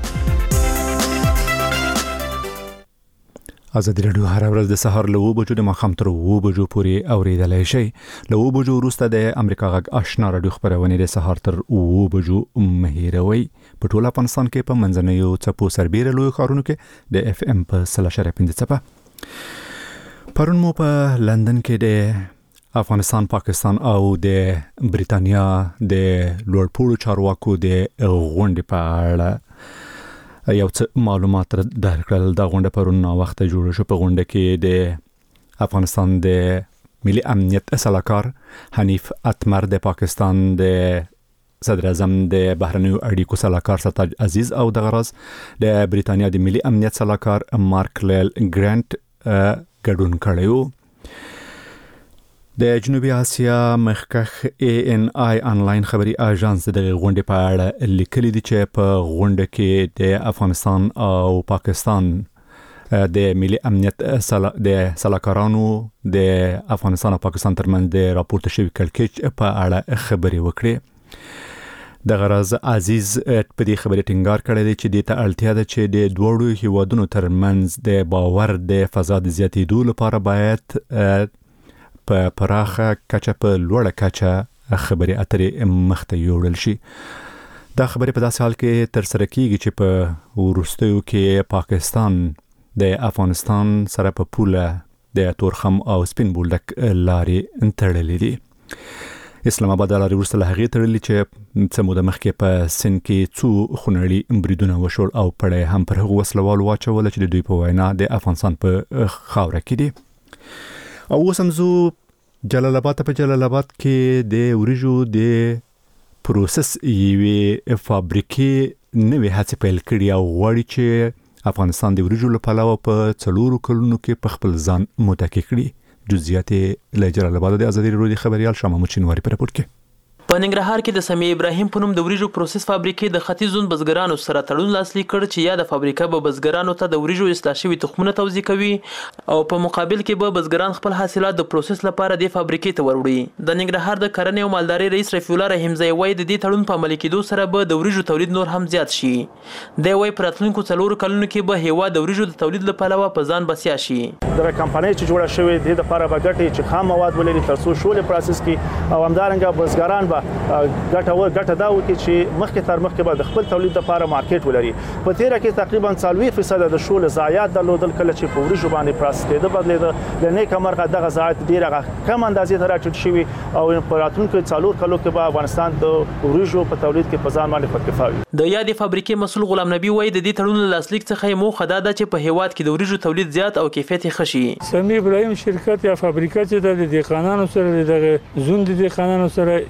آزادی رادیو هر ورځ د سهار له 9 بجو د ماښام تر 9 بجو پورې اوریدلای شئ. له 9 بجو وروسته د امریکا غږ آشنا رادیو خبرونه د سهار تر 9 بجو مهیروي په ټول افغانستان کې په منځنیو څپو سربېره لوی ښارونو کې د FM په 0.5 څپه. پرون مو په لندن کې د افغانستان، پاکستان او د بریتانیا د لوړپوړو چارواکو د غونډې په اړه یو څه معلومات درکړل. دا غونډه پرون وخت جوړه شو. په غونډه کې د افغانستان د ملي امنیت سلاکار حنیف اتمر، د پاکستان د صدر اعظم د بهرنیو اړیکو سلاکار سرتاج عزیز او د غرض د بریتانیا د ملي امنیت سلاکار مارک لیل ګرانټ ګډون کړی و. د جنوبي اسیا مخکخ ANI انلاین خبري اژانس د غونډې په اړه لیکلي دي چې په غونډه کې د افغانستان او پاکستان د ملي امنیت د سلاکارانو د افغانستان او پاکستان ترمنځ د راپورته شوی کړکېچ په اړه خبري وکړي. د غرض عزیز په دې خبرې ټینګار کړی دی چې د ته اړتیا ده چې د دوړو هیوادونو ترمنځ د باور د فضا د زیاتېدو لپاره باید په پراخه کچه په لوړه کچه خبرې اترې مخته یوړل شي. دا خبرې په داسې حال کې تر سره کیږي چې په وروستیو کې پاکستان د افغانستان سره په پوله د تورخم او سپین بولدک لارې تړلې دي. اسلام آباد لارې وروسته له هغې تړلې چې څه موده مخکې په سند کې څو خونړي بریدونه وشول او پړی هم پر هغو وسلوالو واچوله چې د دوی په وینا د افغانستان په خاوره کې دي. او اوس هم زو جلال آباد کې د وریجو د پروسس یوې فابریکې نوې هڅې پیل کړي او غواړي چې افغانستان د وریجو له پلوه په 4 کلونو کې په خپل ځان متکی کړي. جزئیات له جلال آباد د آزادي رادیو خبريال شاه محمود شینواری په رپورت کې. په ننګرهار کې د سمیع ابراهیم په نوم د وریجو پروسس فابریکې د ختیځون بزګرانو سره تړون لاسلیک کړ چې یا د فابریکه به بزګرانو ته د وریجو اصلاح شوي تخمونه توزیع کوي او په مقابل کې به بزګران خپل حاصلات د پروسس لپاره د فابریکې ته وروړي. د ننګرهار د کرنې او مالدارۍ رئیس رفیع الله رحیمزی وایي د دې تړون په عملي کېدو سره به د وریجو تولید نور هم زیات شي. دی وایي په راتلونکو 4 کلونو کې به هیواد د وریجو د تولید لپاره په ځان بسیا شي. د کمپنۍ چې جوړه شوې د لپاره به ګټي چې خام مواد ولري تر څو شولې پروسس کی او همدارنګه بزګران به ګټه دا وکړي چې مخکې به د خپل تولید لپاره مارکیټ ولري. په تیره کې تقریبا 40% د شول ضایعات درلودل کله چې په وریجو باندې پروسس کېده بدلېده. د نیک مرغه دغه ضایعات ډیره کم اندازې ته راټیټ شوي او په راتلونکو 4 کلونو کې به افغانستان د وریجو په تولید کې په ځان باندې پکې وي. د یادې فابریکې مسؤل غلام نبی وایي د دې تړون لاسلیک څخه موخه دا ده چې په هیواد کې د وریجو تولید زیات او کیفیت ښه شي. سمیع ابراهیم شرکت یا فابریکه چې د دهقانانو سره د زوند دهقانانو سره د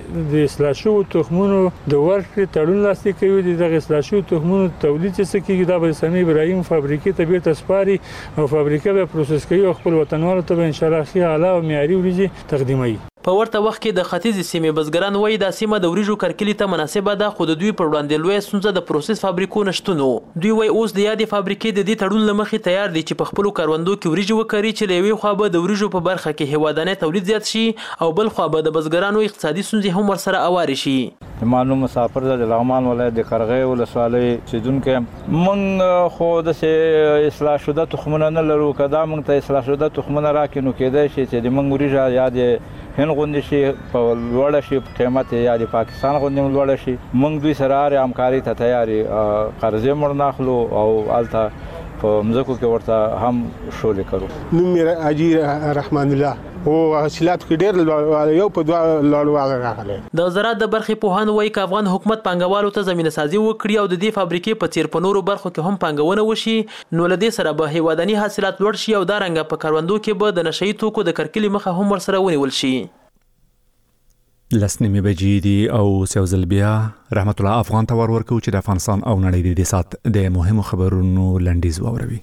د اصلاح شوو تخمونو د ورکړې تړون لاسلیک کوي. د اصلاح شوو تخمونو تولید چې کیږي دا به سمې ابراهیم فابریکې ته بیرته سپاري او فابریکه به پروسس کوي او خپل وطنوالو ته به ان شاء الله ښه اعلی او معیاري وریجې تقدیموي. په ورته وخت کې د ختیځ سیمې بزګران وایي دا سیمه د وریجو کرکلې ته مناسبه ده، خو د دوی پر وړاندې لویه ستونزه د پروسس فابریکو نشتون و. دوی وایي اوس د یادې فابریکې د دې تړون له مخې تیار دي چې په خپلو کروندو کې وریجې وکري چې له یوې خوا به د وریجو په برخه کې هیوادانه تولید زیات شي او بل خوا به د بزګرانو اقتصادي ستونزې هم ورسره اوارې شي. معلوم مسافر د لغمان ولایت د قرغې ولسوالۍ اوسېدونکی موږ خو داسې اصلاح شده تخمونه نه لرو، که دا موږ ته اصلاح شده تخمونه راکړي نو کېدای شي چې د موږ وریجه یا د هند غوندې شي په لوړه شي په قیمت یا د پاکستان غوندې لوړه شي. موږ دوی سره هرې همکاري ته تیار یو، قرضې موږ نه اخلو او هلته په مځکو کې ورته هم شولې کوو. نوم مې حاجي رحمان الله او حاصلاتو کې ډېر یو په دوه لوړوالی راغلی. د زراعت د برخې پوهانو وایي که افغان حکومت پانګوالو ته زمینه سازي وکړي او د دې فابریکې په څیر په نورو برخو کې هم پانګونه وشي نو له دې سره به هیوادني حاصلات لوړ شي او دارنګه په کروندو کې به د نشهیي توکو د کرکلې مخه هم ورسره ونیول شي. لسنیمې بجې دي او سیوزل بیا رحمت الله افغان ته ورکو چې د افغانستان او نړۍ د سات د مهمو خبرونو لنډیز واوروي.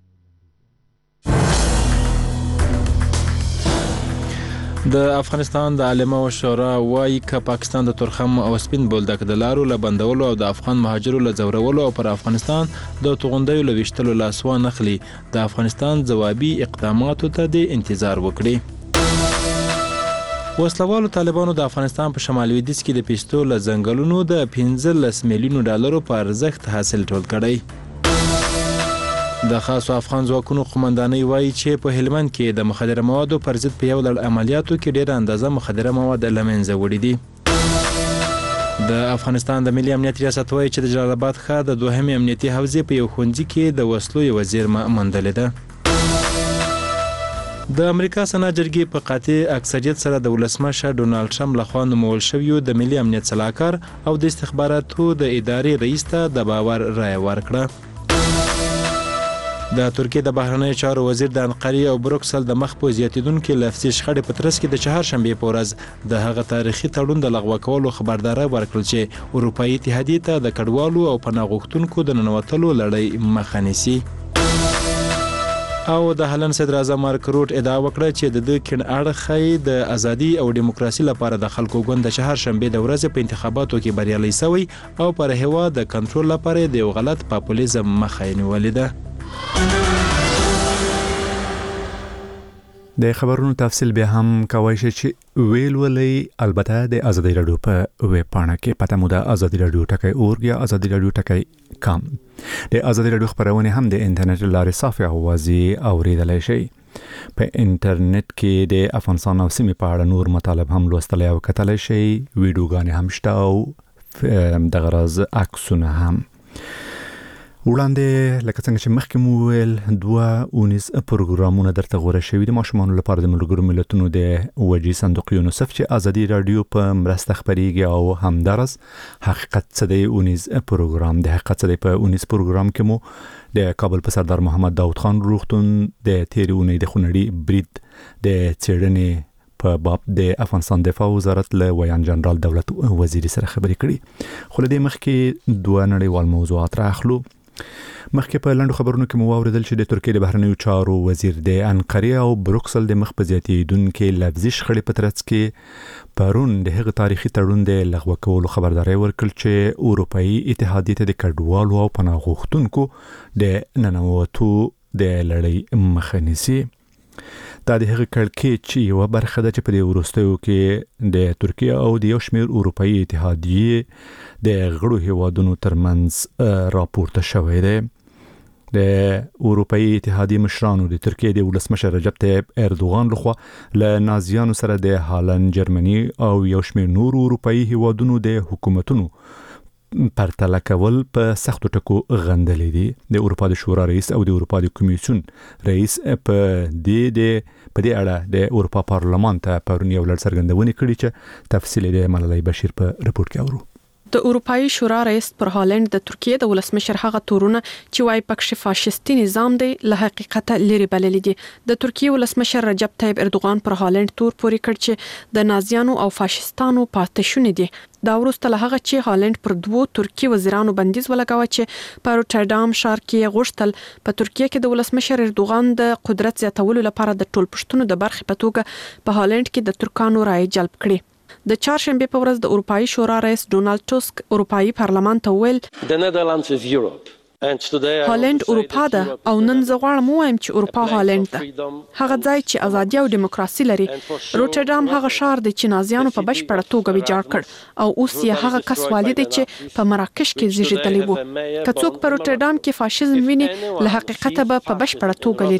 د افغانستان د علما او شورا وايي ک پاکستان د تورخم او سپین بولدک د لارو له بندولو او د افغان مهاجرو له زورولو او پر افغانستان د توغندیو له وشتلو لاسوا نخلي د افغانستان جوابي اقداماتو ته د انتظار وکړي. وسلوالو طالبانو د افغانستان په شمال لویدیځ کې د پیستو له ځنګلونو د 15 میلیونو ډالرو په ارزښت حاصل ټول کړی. د خاصو افغان ځواکونو قومندانۍ وایي چې په هلمند کې د مخدره موادو پر ضد په یو لړ عملیاتو کې ډېره اندازه مخدره مواد له منځه وړي دي. د افغانستان د ملي امنیت ریاست وایي چې د جلال آباد ښار د دوهمې امنیتي حوزې په یو ښوونځي کې د وسلو یوه زیرمه موندلې ده. د امریکا سنا جرګې په قاطع اکثریت سره د ولسمشر ډونالد ټرمپ لخوا نومول شویو د ملي امنیت سلاکار او د استخباراتو د ادارې رئیس ته د باور رایه ورکړه. د ترکیې د بهرنیو چارو وزیر د انقرې او بروکسل د مخ په زیاتیدونکو لفظي شخړې په ترڅ کې د چهارشنبې په ورځ د هغه تاریخي تړون د لغوه کولو خبرداری ورکړل چې اروپایي اتحادیې ته د کډوالو او پناه غوښتونکو د ننوتلو لړۍ مخه نیسي. او د هلند صدر اعظم مارک روټ ادعا وکړه چې د کڼ اړخ د ازادي او دیموکراسي لپاره د خلکو ګوند د چهارشنبې د ورځې په انتخاباتو کې بریالي شوی او پر هیواد د کنټرول لپاره د یو غلط پاپولیزم مخه نیولې ده. د خبرونو تفصیل به هم کوي چې ویلولې البته د ازادي رادیو په ویب پاڼه کې پته مو د ازادي رادیو ټکی اورګ یا ازادي رادیو ټکی کام د ازادي رادیو خبرونه هم د انټرنیټ لارې صافي اوازې اوریدلای شي. په انټرنیټ کې د افغانستان او سیمې په اړه نور مطالب هم لوستلای او کتلای شي، ویډیوګانې هم شته او د غرض عکسونه هم. وړاندې لکه څنګه چې مخکې مو ویل 2 پروګرامونه درته غوړه شوي د ماشومانو لپاره د ملګرو ملتونو د وجې صندوق یونیسف چې ازادي رادیو په مرسته خپرېږي او همدارس حقیقت څه دی پروګرام د حقیقت څه دی په 19 پروګرام کې مو د کابل په سردار محمد داود خان روغتون د تیرې اونۍ د خونړي برید د څېړنې په باب د افغانستان دفاع وزارت له ویان جنرال دولت وزیر سره خبرې کړي. خو له دې مخکې 2 نړیوال موضوعات راخلو. مخکې په لاندو خبرونو کې مو واوریدل چې د ترکیې د بهرنیو چارو وزیر د انقرې او بروکسل د مخ په زیاتیدونکو لفظي شخړې په ترڅ کې پرون د هغه تاریخي تړون د لغوه کولو خبرداری ورکړ چې اروپایي اتحادیې ته د کډوالو او پناه غوښتونکو د ننوتو د لړۍ مخه نیسي. دا د هغه کړکېچ یوه برخه ده چې په دې وروستیو کې د ترکیې او د یو شمېر اروپایي اتحادیې د غړو هیوادونو ترمنځ راپورته شوی دی. د اروپایي اتحادیې مشرانو د ترکیې د ولسمشر رجب طیب اردوغان لخوا له نازیانو سره د هالند، جرمني او یو شمېر نور اروپایي هیوادونو د حکومتونو پرتله کول په سختو ټکو غندلې دي. د اروپا د شورا رئیس او د اروپا د کمیسیون رئیس په دې اړه د اروپا پارلمان ته پرون یو لړ څرګندونې کړې چې تفصیل د ملالۍ بشیر په رپورت کې اورو. د اروپאי شورا رئیس پر هالند د ترکیه د ولسمشر هغه تورونه چې وايي پکښ فاشیستي نظام دی له حقیقت لري بللی دي. د ترکیه ولسمشر رجب طیب اردوغان پر هالند تور پوري کړ چې د نازیانو او فاشیستانو پاتشونه دي. دا وروسته له هغه چې هالند پر 2 ترکی وزیرانو بندیز ولګاوه چې په روټردام ښار کې غوښتل په ترکیه کې د ولسمشر اردوغان د قدرت زیاتولو لپاره د ټول پښتونو د برخې په توګه په هالند کې د ترکانو رائے جلب کړي. د چهارشنبه په ورځ د اروپאי شورا رئیس ډونالد ټسک اروپאי پارلمان ته ویل هالند اروپا ده او نن زه غواړم وایم چې اروپا هالند ده، هغه ځای چې ازادي او دیموکراسي لري. روټردام هغه ښار دی چې نازیانو په بشپړه توګه ویجاړ کړ او اوس یې هغه کس والي دی چې په مراکش کې زیږیدلی وو. که څوک په روټردام کې فاشیزم ویني له حقیقت به په بشپړه توګه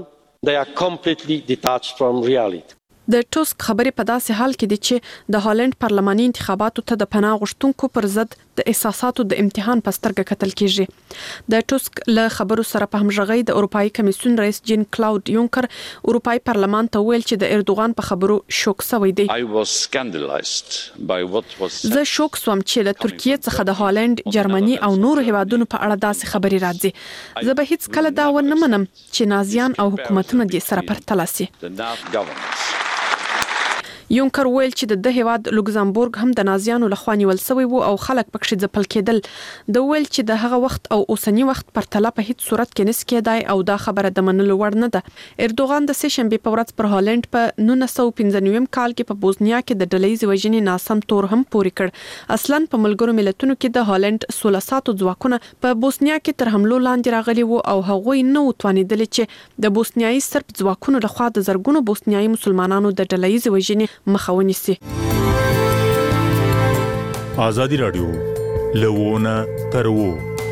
لري وي. د ټسک خبرې په داسې حال کې دي چې د هالند پارلماني انتخاباتو ته د پناه غوښتونکو پر ضد د احساساتو د امتحان په سترګه کتل کیږي. د ټسک له خبرو سره په همغږۍ د اروپאי کمیسیون رئیس جین کلاود یونکر اروپאי پارلمان ته ویل چې د اردوغان په خبرو شوک شوی دی. زه شوک سوم چې له ترکیه څخه د هالند، جرمني او نورو هیوادونو په اړه داسې خبرې راځي. زه به هیڅ کله دا ونه منم چې نازیان او حکومتونه دې سره پرتله سي. یونکر ویل چې د هیواد لوکزامبورګ هم د نازیانو لخوا نیول شوی وو او خلک پکښ ځپل کېدل. د ویل چې د هغه وخت او اوسنی وخت پرتله په هیڅ صورت کې نس کېدای او دا خبره د منلو وړ نه ده. اردوغان د سهشنبه په ورځ پر هالند په 1995 کال کې په بوسنیا کې د ډلهیزې وژنې ناسم تور هم پوري کړ. اصلاً په ملګرو ملتونو کې د هالند 1600 ځواکونه په بوسنیا کې تر حملو لاندې راغلي وو او هغوی نه وتوانیدل چې د بوسنیایي سرب ځواکونو لخوا د زرګونو بوسنیایي مسلمانانو د ډلهیزې وژنې مخاوني سي. آزادی رادیو لوونه ترو.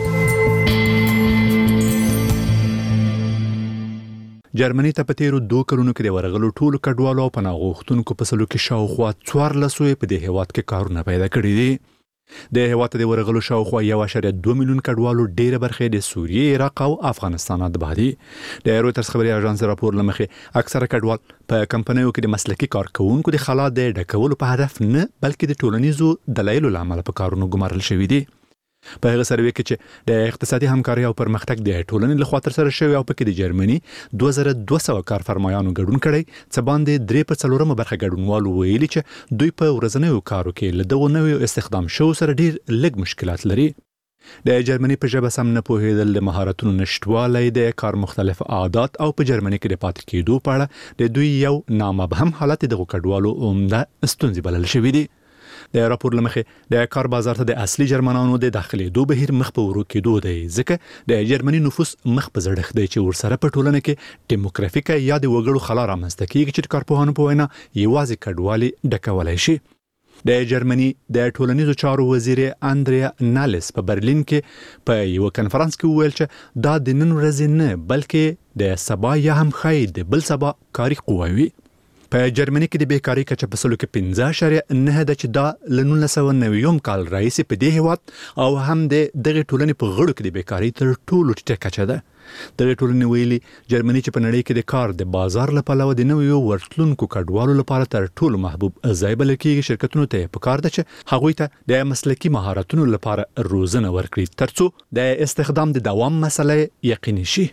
جرمني ته په تیرو 2 کلونو کې د ورغلو ټولو کډوالو او پناه غوښتونکو په سلو کې شاوخوا 1400 په دې هیواد کې کارونه پیدا کړي دي. د هیواد ته د ورغلو شاوخوا 1.2 میلیون کډوالو ډیره برخه د سوریې، عراق او افغانستان د بهدي. د رویټرز خبري اژانس راپور لمخې اکثره کډوال په کمپنیو کې د مسلکي کارکونکو د خلا د ډکولو په هدف نه بلکې د ټولنیزو دلایلو لامل په کارونو ګمارل شوی دي. په هغه سروې کې چې د اقتصادي همکاري او پرمختګ د ټولنې لخوا تر سره شوی او پکې د جرمني 2200 کارفرمایانو ګډون کړي چې باندې 3/4 برخه ګډونوالو ویلي چې دوی په ورځنیو کارو کې له دغو نویو استخدام شو سره ډیر لږ مشکلات لري. د جرمني په ژبه سم نه پوهېدل، د مهارتونو نشټوالی، د کار مختلف عادات او په جرمني کې د پاتې کېدو په اړه د دوی یو نامبهم حالت دغو کډوالو عمده ستونزې بلل شوي دي. د راپور لمخې د کار بازار ته د اصلي جرمنانو د داخليدو بهیر مخ په ورو کېدو دی، ځکه د جرمني نفوس مخ په زړښت دی چې ورسره په ټولنه کې دیموګرافیکه یا د وګړو خلا رامنځته کېږي چې کارپوهانو په وینا یوازې کډوالي ډکولای شي. د جرمني د ټولنیزو چارو وزیر اندریا نالس په برلین کې په یو کنفرانس کې وویل چې دا د نن ورځې نه بلکې د سبا یا هم خای د بل سبا کاری قوي. په جرمني کې د بیکاری کچه په سلو کې 15.9 ده چې دا ل 1990 کال راهیسې په دې هیواد او هم د دغه ټولنې په غړو کې د بیکاری تر ټولو ټیټه کچه ده. دغه ټولنې ویلي جرمني چې په نړۍ کې د کار د بازار لپاره د نویو ورتلونکو کډوالو لپاره تر ټولو محبوب ځای بلل کېږي. شرکتونو ته په کار ده چې هغوی ته د مسلکي مهارتونو لپاره روزنه ورکړي ترڅو د استخدام د دوام مسله یقیني شي.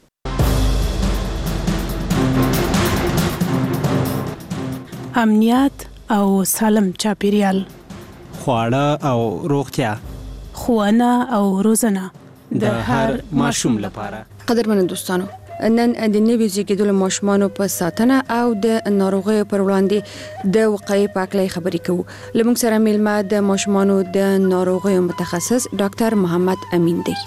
امنیت او سالم چاپیریال، خواړه او روغتیا، ښوونه او روزنه د هر ماشوم لپاره. قدرمن دوستانو، نن د نوي زیږیدلو ماشومانو په ساتنه او د ناروغیو پر وړاندې د وقایې په اړه خبرې کوو. لمونږ سره میلمه د ماشومانو د ناروغیو متخصص ډاکټر محمد امین دی.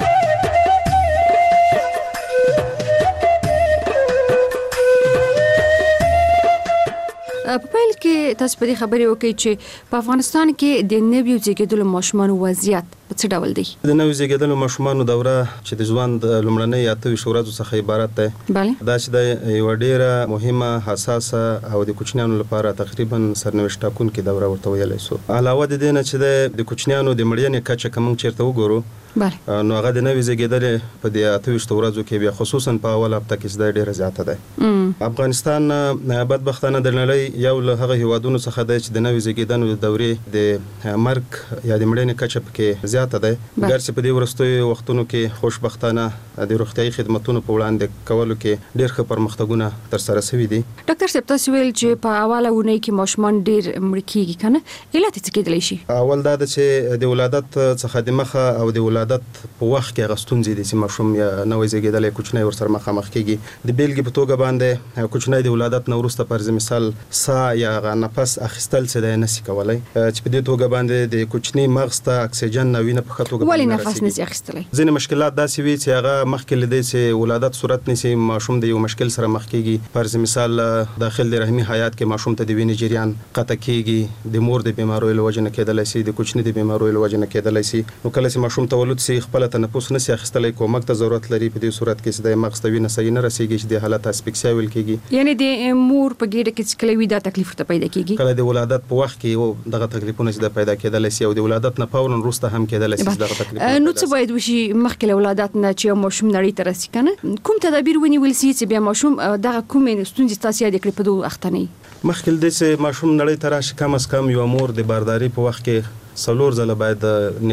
په پیل کې تاسو په دې خبرې وکړئ چې په افغانستان کې د نویو زیږیدلو ماشومانو وضعیت په څه ډول دی؟ د نوې زیږیدلو ماشومانو دوره چې د ژوند لومړنۍ 28 ورځو څخه عبارت ده بله دا چې د یو ډیره مهمه حساسه او د کوچنیانو لپاره تقریبا سرنوشت ټاکونکې دوره ورته ویلی سو. علاوه د دې نه چې د کوچنیانو د مړینې کچه که موږ چیرته وګورو نو هغه د نوې زیږیدلې په دې 28 ورځو کې بیا خصوصا په اوله هفته کې دا ډیره زیاته ده. افغانستان بدبختانه د نړۍ یو له هغه هیوادونو څخه دی چې د نوې زیږیدنو د دورې د مرګ یا د مړینې کچه پکې زیاته ده. ګرځي په دې وروستیو وختونو کې خوشبختانه د روغتیايي خدماتونو په وړاندې کولو کې ډیر ښه پرمختګونه ترسره شوي دي. ډاکټر صاحب تاسو ویل چې په اوله ونې کې ماشومان ډیر مړ کیږي کنه علت څه کېدلی شي؟ اول دا چې د ولادت څخه د مخه او د ولادت په وخت کې غستونځي دي چې ماشوم یا نوې زیږیدلې کوچنی ورسره مخامخ کیږي. د بیلګې په توګه باندې کوچنی د ولادت نه وروسته پر مثال سا یا نفس اخیستل څه دی نسی کولای چې په دې توګه باندې د کوچنی مغز ته اکسیجن نه وینه په ښه توګه ولې نفس نسی اخیستلی؟ ځینې مشکلات داسې وي چې هغه مخکې لیدي چې ولادت صورت نیسي ماشوم د یو مشکل سره مخ کیږي. پر مثال داخل د رحمي حیات کې ماشوم ته د وینې جریان قطع کیږي، د مور د بیماریو له وجې نه کېدلی شي، د کوچني د بیماریو له وجې نه کېدلی شي. نو کله چې ماشوم تولد سي خپل تنفس نسی اخیستلی کومک ته ضرورت لري. په دې صورت کې چې د مغز ته وینه صحیح نه رسیږي چې د حالت اسفکسیا ویل کیږي. یعنی د مور په ګیډه کې کله وی دا تکلیف ته پیدا کیږي. کله د ولادت په وخت کې دغه تکلیفونه چې پیدا کېدلی شي او د ولادت نه فورا وروسته هم کېدلی شي دغه تکلیفونه. نو څه باید وشي مخکې له ولادت نه چې ماشوم نړۍ ته راسي کنه؟ کوم تدابیر ونیول شي چې بیا ماشوم دغه کومې ستونزې تاسو یاد کړئ په دوه اختنی؟ مخکې د چې ماشوم نړۍ ته راشي کم از کم یو مور د بارداري په وخت کې 4 ځله باید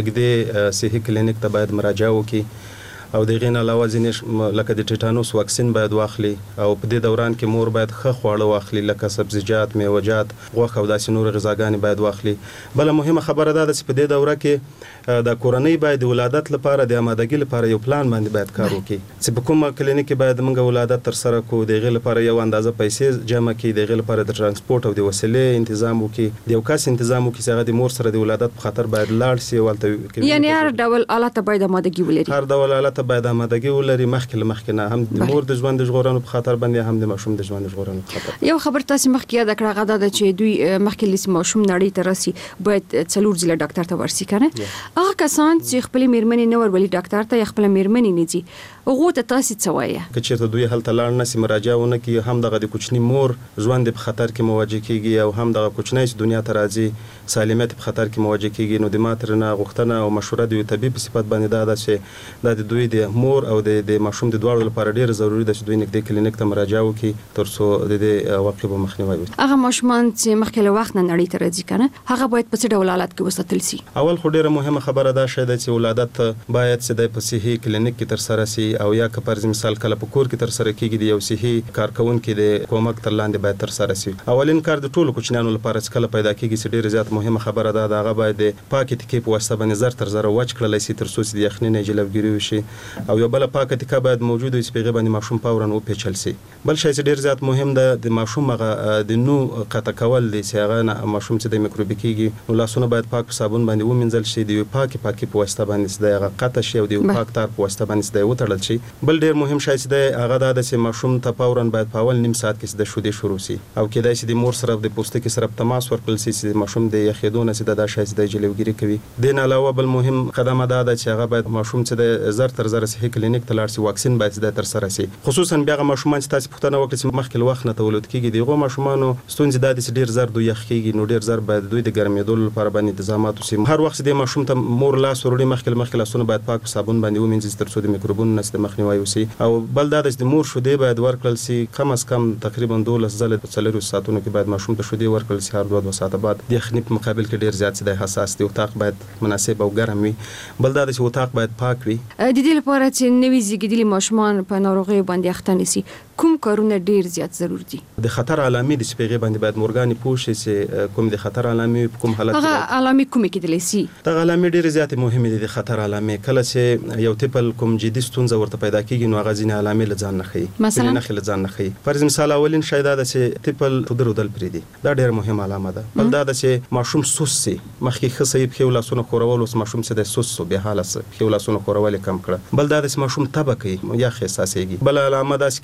نږدې صحي کلینیک ته باید مراجعه وکړي او د غین علاوه ځینې لکه د ټیټانوس واکسین باید واخلي او په دې دوران کې مور باید ښه خواړه واخلي لکه سبزیجات، میوه‌جات، غوښه او داسې نور غذاګانې باید واخلي. بل مهمه خبره ده چې په دې دوره کې د کورنۍ باید د ولادت لپاره د آمادګۍ لپاره یو پلان باندې باید کار وکړي چې په کومه کلینیک کې باید موږ ولادت تر سره کوو، د غیر لپاره یو اندازه پیسې جمع کړي، د غیر لپاره د ترانسپورت او د وسیلې تنظیم وکړي، د یو کس تنظیم وکړي چې هغه د مور سره د ولادت په خاطر باید لاړ شي ولته. یعنی هر ډول آلات باید آمادګي ولري. هر ډول آلات باید آمادګي ولري مخکې نه هم د مور د ژوند ژغورنې په خاطر باندې هم د ماشوم د ژوند ژغورنې په خاطر. یو خبر تاسو مخکې یاد کړه غدا د چې دوی مخکې لسی ماشوم نړۍ ته راسي باید څلور ځله ډاکټر ته ورسي کنه. هغه کسان چې خپل میرمنې نه ورولي ډاکټر ته خپل میرمنې نه دي هغه ته تاسو څه وایي؟ که چېرته دوی هلته لاړ نسی مراجعه ونه کوي هم دغه د کوچنی مور ژوند په خطر کې مواجه کیږي او هم دغه کوچنی چې دنیا ته راځي سالمیت په خطر کې مواجه کیږي. نو د ماترنه غوښتنه او مشوره د طبيب په صفت باندې دا ده چې د دوی د مور او د ماشوم د دواړو لپاره ډیر ضروری ده چې دوی نږدې کلینیک ته مراجعه وکړي ترڅو د دې واقعو مخنیوي وشي. هغه ماشومان چې مخکې له وخت نه نړۍ ته راځي کنه هغه باید په څه ډول حالت کې وساتل شي؟ اول خو ډیره مهمه خبره ده چې ولادت باید چې د صحي کلینیک کې تر سره شي او یا که پر مثال کله په کور کې تر سره کیږي د یو صحي کارکونکو د کومک تر لاندې باید تر سره شي. اولین کار د ټولو کوچنیانو لپاره چې کله پیدا کیږي چې ډیره زیات مهمه خبره ده هغه باید د پاکه تکې په واسطه باندې زر تر زر وچ کړل شي ترڅو چې د یخنۍ نه جلوګیری وشي او یو بل پاکه تکې باید موجود وي چې په غیبه ماشوم فورا او پیچل شي. بل شی چې ډیر زیات مهم ده د ماشوم هغه د نو قطع کول دي چې هغه ماشوم چې د میکروبي کیږي نو لاسونه باید پاک صابون باندې ومنځل شي د پاکه په واسطه باندې د هغه قطع شي او د پاک تار په واسطه باندې د وتړل شي. بل ډیر مهم شی چې هغه د ماشوم ته فورا باید په اول نیم ساعت کې د شودې شروع شي او کېدای شي د مور سره د پوستکي سره تماس ورکړل شي چې ماشوم د یخېدو نه چې د شای د جلوګیری کوي. دین علاوه بل مهم قدم ده چې هغه باید ماشوم چې د زر تر زر صحي کلینیک ته لاړ شي واکسین باید د تر سره شي. خصوصا بیا ماشومان چې تاسو پوښتنه وکړئ چې مخکې وخت نه تولد کیږي دغه ماشومانو ستونزې د دې ډیر زر دوی یخ کیږي نو ډیر زر باید دوی د ګرمېدو لپاره باندې انتظامات وشي. هر وخت د ماشوم ته مور لاس وروړي مخکې لاسونه باید پاک صابون باندې ومنځي ترڅو د میکروبونو نه د مخنیوي وشي او بل دا د مور شودې باید ورکړل شي کم از کم تقریبا 12 ځله په 4 ساعتونو کې باید ماشوم ته شودې ورکړل شي هر 2 ساعت بعد. د یخنۍ په مقابل کې ډیر زیات د حساس دی اتاق باید مناسب او ګرم وي. بل دا چې اتاق باید پاک وي. د دې لپاره چې نوې زیږیدلي ماشومان په ناروغي باندې اخته نشي کوم کارونه ډیر زیات ضروري دي؟ د خطر علامې د سپېغې باندې باید مورګانې پوه شي چې کوم د خطر علامې کوم حالت هغه علامې کومې کېدلی شي؟ دغه علامې ډېرې زیاتې مهمې دي. د خطر علامې کله چې یو طفل کوم جدي ستونزه ورته پیدا کیږي نو هغه ځینې علامې له ځان نه ښیي مثلا نه له ځان نه ښیي. فرض مثال اولین شی دا ده چې طفل تودل پریدي دا ډېر مهمه علامه ده. بل دا ده چې ماشوم سوس سي مخکې ښه صحیح په لاسونو خورول اوس ماشوم چې د سوس به حاله په لاسونو خورول کم کړه. بل دا د ماشوم تبه کوي یا احساسېږي. بل علامه دا چې کېدل شي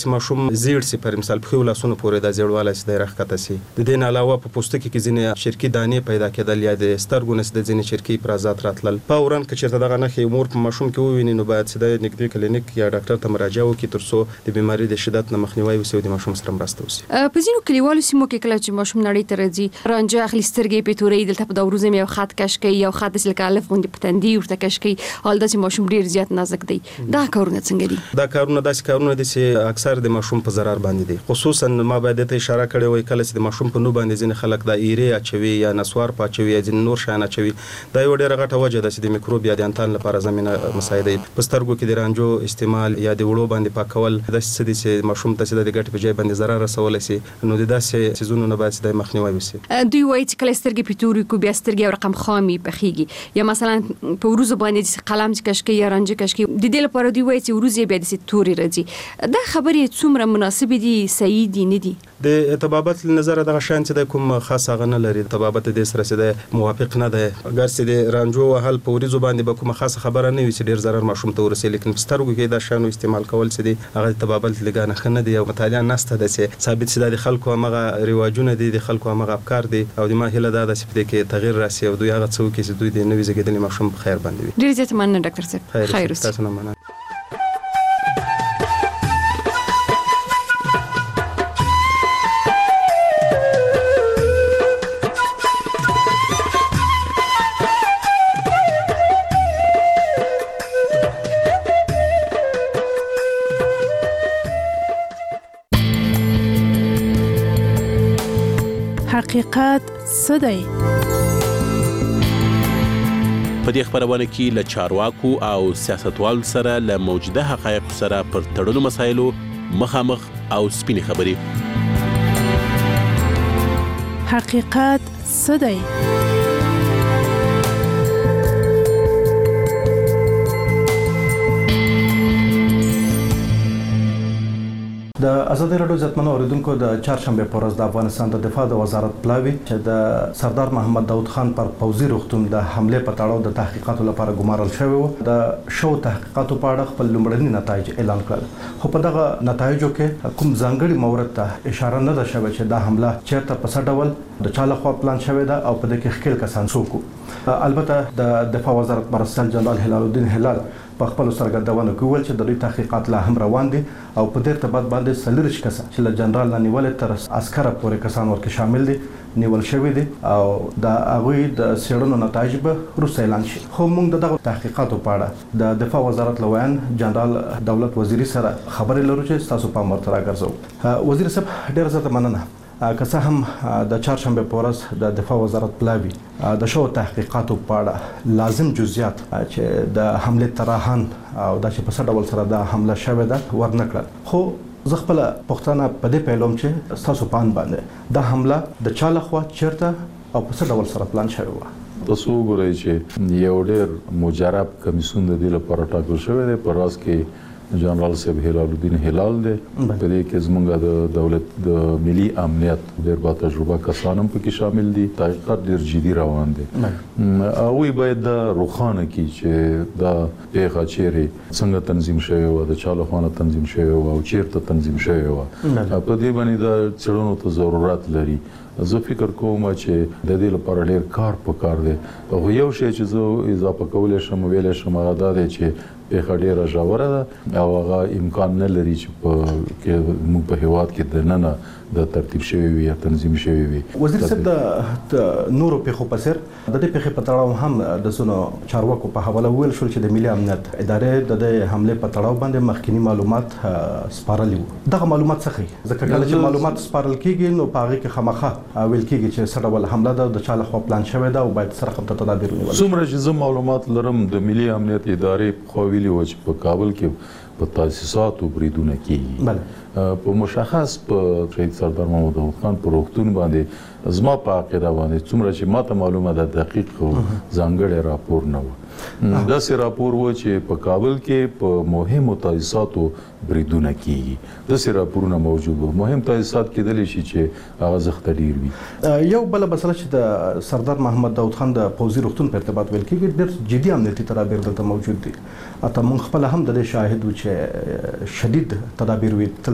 چې ماشوم زیړ سي پر مثال په لاسونو پورې د زیړواله سي د راخته سي د دین علاوه په پوستکي کې ځینې شرکی دانې پیدا کېدل یا د سترګو نس د ځینې شرکی افرازات راتلل فورا که چېرته دغه نښې مور په ماشوم کې وویني نو باید سیده نږدې کلینیک یا ډاکټر ته مراجعه وکړي ترڅو د بیماری د شدت نه مخنیوي وشي او د ماشوم سره مرسته وشي. په ځینو کلیوالو سیمو کې کله چې ماشوم نړۍ ته راځي رانجه اخلي سترګې په تورې دلته په دورو زمي یو خط کش کوي یو خط سلک الف غوندي پتندي ورته کش کوي حال د ماشوم ډیر زیات نازک دی دا کارونه څنګه دي؟ دا کارونه داسې کارونه دي چې اکثر د ماشوم په ضرر باندې دي خصوصا ما باید ته اشاره کړې وای کله چې د ماشوم په نو باندې ځین خلک د ایری اچوي یا نسوار پاچوي یا ځین نور شان اچوي دا یو ډیره غټه وجه ده چې د میکروب یا د انتان لپاره زمينه مساعده په سترګو کې د رانجو استعمال یا د وړو باندې پاکول د څه دي چې ماشوم ته د ګټ په ځای باندې ضرر رسول شي نو د داسې سيزونو نه باید د مخنیوي وشي. دوی وایي چې کله سترګې په توري کو بیا سترګې رقم خامي بخيږي یا مثلا په وروزه باندې قلم کشکي یا رانجه کشکي د دې لپاره دوی وایي چې وروزه بیا د توري راځي دا خبرې څومره مناسب دي صحیح دي نه دي؟ د طبابت نظر دغه شان چې د کوم خاصه غنه لري طبابت د سره چې موافق نه ده اگر چې د رانجو وهل په وریزو باندې به کومه خاصه خبره نه وي چې ډیر ضرر ماشوم ته ورسي لیکن سترګو کې دا شانو استعمال کول چې دي هغه طبابت لګانه خنه دي او مطالعه نسته ده چې ثابت شي د خلکو هغه رواجونه دي د خلکو هغه افکار دي او د ما هله دا چې په دې کې تغییر راسي او دوی هغه څوک چې دوی د نوې زګیدل ماشوم په خیر باندې وي. ډیر زیات مننه ډاکټر صاحب خیر اوسه. تاسو نه مننه. حقیقت څه دی؟ په دې خبرونه کې له چارواکو او سیاستوالو سره له موجوده حقایقو سره پر تړلو مسایلو مخامخ او سپینې خبرې. حقیقت څه دی؟ د ازادي راډیو ځتمنو اوریدونکو د چهارشنبه په ورځ د افغانستان د دفاع د وزارت پلاوی چې د سردار محمد داود خان پر پوځي روغتون د حمله په تړاو د تحقیقاتو لپاره ګمارل شوی و د شو تحقیقاتو په اړه خپل لومړني نتایج اعلان کړل خو په دغه نتایجو کې کوم ځانګړي مورد ته اشاره نه ده شوې چې دا حمله چیرته په څه ډول د چا لخوا پلان شوې ده او په دې کې خپل کسان څوک البته د دفاع وزارت مرستیال جنرال هلال الدین هلال په خپل سرګردونه کې ویل چې د دوی تحقیقات لا هم روان دي او په دې ارتباط باندې سلریش کسان چې له جنرال نه نیول تر عسكر پورې کسان ورکه شامل دي نیول شوی دي او د هغه د سیړنو نتایج به وروسته اعلان شي خو موږ دغه تحقیقاتو په اړه د دفاع وزارت لویان جنرال دولت وزیری سره خبرې لرو چې تاسو په مرتبه راګرځو. وزیر صاحب ډیر زیات مننه. که څه هم د چهارشنبه په ورځ د دفاع وزارت پلاوی د شو تحقیقاتو په اړه لازم جزئیات چې د حمله تراهن او د چې په څه ډول سره د حمله شوې ده ورنکړل خو زه خپل پښتنه په دې پیلوم چې تاسو پان باندې د حمله د چا لخوا چیرته او په څه ډول سره پلان شوی و؟ تاسو وګورئ چې یو ډېر مجرب کمیسیون د دې لپاره ټاکل شوی دی په راز کې جنرال صاحب هلال الدین هلال دی په دې کې زموږ د دولت د ملي امنیت ډېر با تجربه کسان هم پکې شامل دي تحقیقات ډېر جدي روان دي او باید د روخانه کې چې د پیغه چیرې څنګه تنظیم شوی و د چالو خانه تنظیم شوی و او چیرته تنظیم شوی و په دې باندې د چړونو ته ضرورت لري. زه فکر کوم چې د دې لپاره ډېر کار پکار دی او یو شی چې زه اضافه کولای شم ویلای شم هغه دا دی چې په ډیره ژوره ده او هغه امکان نه لري چې په موږ په هیواد کې د نن د ترتیب شوی وي یا تنظیم شوی وي. وزیر صاحب د نورو پیښو په سر د دې پیښې په تړاو هم د سونو چارواکو په حواله ویل شو چې د ملي امنیت ادارې د حمله په تړاو باندې مخکینی معلومات سپارلي وو. دغه معلومات څه ځکه کله چې معلومات سپارل کیږي نو په هغه کې خامخا ویل کیږي چې څه ډول حمله ده د چا لخوا پلان شوی ده او باید سره خپل تدابیر ونیول. څومره چې زه معلومات لرم د ملي امنیت ادارې خو ویلي و چې په کابل کې په تاسیساتو بریدونه کیږي په مشخص په شهید سردار محمد داود خان په روغتون باندې زما په عقیده باندې څومره چې ماته معلومه ده دقیق ځانګړی راپور نه و داسې راپور و چې په کابل کې په مهمو تاسیساتو بریدونه کیږي داسې راپورونه موجود وو مهم تاسیسات کېدلی شي چې هغه زخته ډیر وي. یو بل مسله چې د سردار محمد داود خان د پوځي روغتون په ارتباط ویل کېږي ډېر جدي امنیتي تدابیر دلته موجود دي اته موږ خپل هم د شاهد و چې شدید تدابیر وي تل